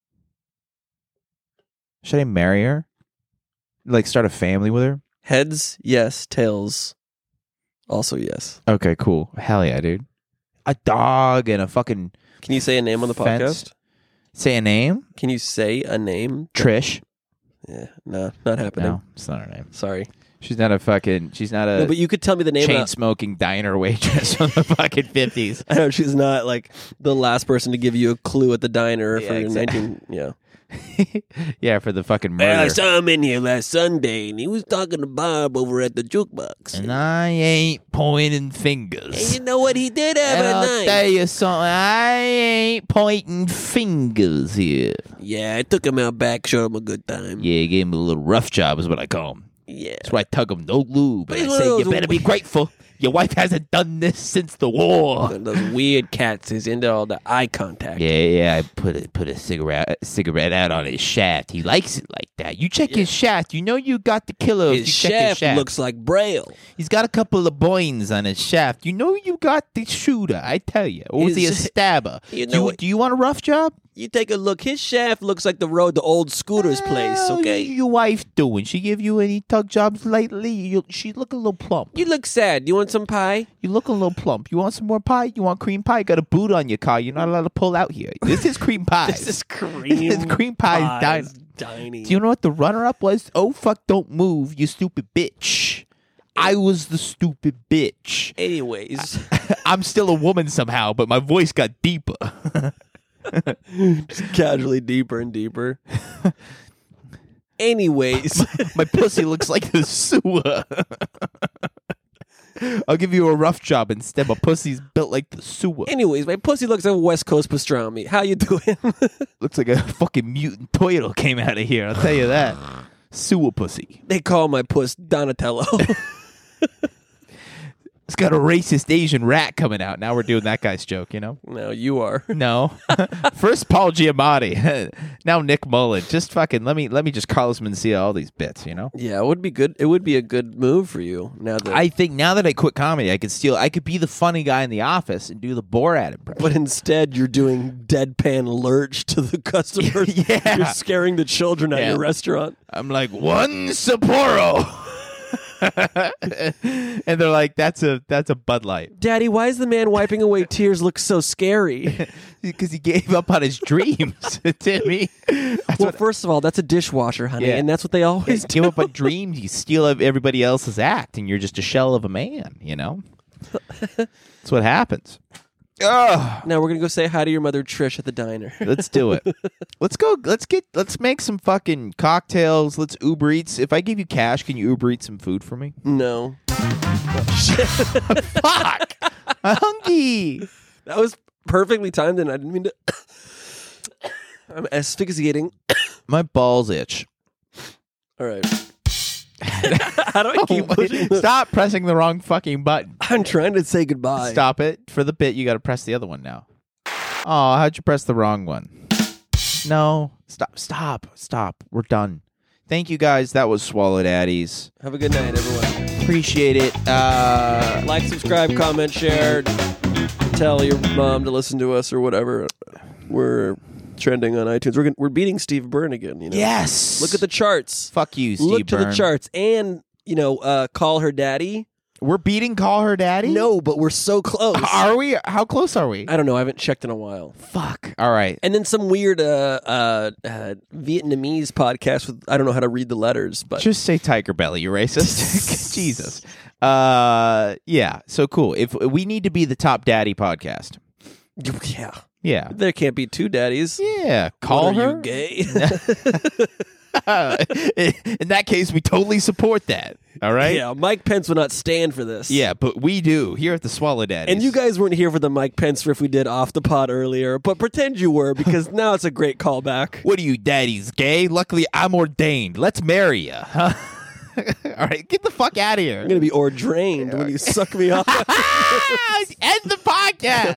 Should I marry her? Like start a family with her? heads, yes. Tails, also yes. Okay, cool. Hell yeah, dude. A dog and a fucking Can you say a name on the fence. podcast? Say a name? Can you say a name? Trish. Yeah, no, not happening. No, it's not her name. Sorry. She's not a No, but you could tell me the name. chain smoking diner waitress from the fucking 50s. I know she's not like the last person to give you a clue at the diner Yeah, for exactly. 19. Yeah. Yeah, for the fucking Well, I murder. saw him in here last Sunday, and he was talking to Bob over at the jukebox. And I ain't pointing And fingers. you know what? He did have And a I'll knife. tell you something, I ain't pointing fingers here. Yeah, I took him out back, showed him a good time. Yeah, gave him a little rough job is what I call him. Yeah. That's why I tug him, no lube. And He's I one of say, you those better be grateful. Your wife hasn't done this since the war. Those weird cats is into all the eye contact. Yeah, I put a cigarette out on his shaft. He likes it like that. You check his shaft. You know you got the killer. His shaft looks like Braille. He's got a couple of boings on his shaft. You know you got the shooter. I tell you, or was he a His- stabber? You know what- do you want a rough job? You take a look. His shaft looks like the road to old Scooter's place, How's okay? your wife doing? She give you any tug jobs lately? She look a little plump. You look sad. You want some pie? You look a little plump. You want some more pie? You want cream pie? You got a boot on your car. You're not allowed to pull out here. This is cream pie. This is cream. This is cream pie's diner. Tiny. Do you know what the runner-up was? Oh, fuck, don't move, you stupid bitch. I was the stupid bitch. Anyways. I'm still a woman somehow, but my voice got deeper. Just casually deeper and deeper. Anyways. My pussy looks like the sewer. I'll give you a rough job instead. My pussy's built like the sewer. Anyways, my pussy looks like West Coast pastrami. How you doing? Looks like a fucking mutant turtle came out of here. I'll tell you that. Sewer pussy. They call my puss Donatello. It's got a racist Asian rat coming out. Now we're doing that guy's joke, you know? No, you are. No. First Paul Giamatti. Now Nick Mullen. Just fucking let me just Carlos Mencia all these bits, you know? Yeah, it would be good. It would be a good move for you now that. I think now that I quit comedy, I could be the funny guy in the office and do the Borat impression. But instead, you're doing deadpan lurch to the customers. Yeah. You're scaring the children at Yeah. your restaurant. I'm like, one Sapporo. And they're like, that's a Bud Light. Daddy, why is the man wiping away tears look so scary? Because he gave up on his dreams, Timmy. Well, first of all, that's a dishwasher, honey, Yeah. and that's what they always do. Give up on dreams. You steal everybody else's act, and you're just a shell of a man, you know? That's what happens. Ugh. Now we're gonna go say hi to your mother, Trish, at the diner. Let's do it. Let's make some fucking cocktails. Let's Uber Eats. If I give you cash, can you Uber Eat some food for me? No, Fuck. I'm hungry. that was perfectly timed, and I didn't mean to. I'm asphyxiating. My balls itch. All right. How do I keep pushing? Stop pressing the wrong fucking button. I'm trying to say goodbye. Stop it. For the bit, you got to press the other one now. Oh, how'd you press the wrong one? No. Stop. We're done. Thank you, guys. That was Swallow Daddies. Have a good night, everyone. Appreciate it. Like, subscribe, comment, share. Tell your mom to listen to us or whatever. We're trending on iTunes. We're beating Steve Byrne again. You know. Yes. Look at the charts. Fuck you, Steve Look to Byrne. the charts, and call her daddy. We're beating Call Her Daddy? No, but we're so close. Are we? How close are we? I don't know. I haven't checked in a while. Fuck. All right. And then some weird Vietnamese podcast with I don't know how to read the letters, but Just say Tiger Belly, you racist. Jesus. Yeah. So cool. If we need to be the top daddy podcast. yeah, Yeah. there can't be two daddies. Yeah. Call What, are her. you gay? In that case, we totally support that. All right. Yeah, Mike Pence would not stand for this. Yeah, but we do here at the Swallow Daddies. And you guys weren't here for the Mike Pence riff we did off the pod earlier, but pretend you were because now it's a great callback. What are you, daddies? Gay? Luckily, I'm ordained. Let's marry you. Huh? All right, get the fuck out of here. I'm gonna be ordained when you suck me off. End the podcast.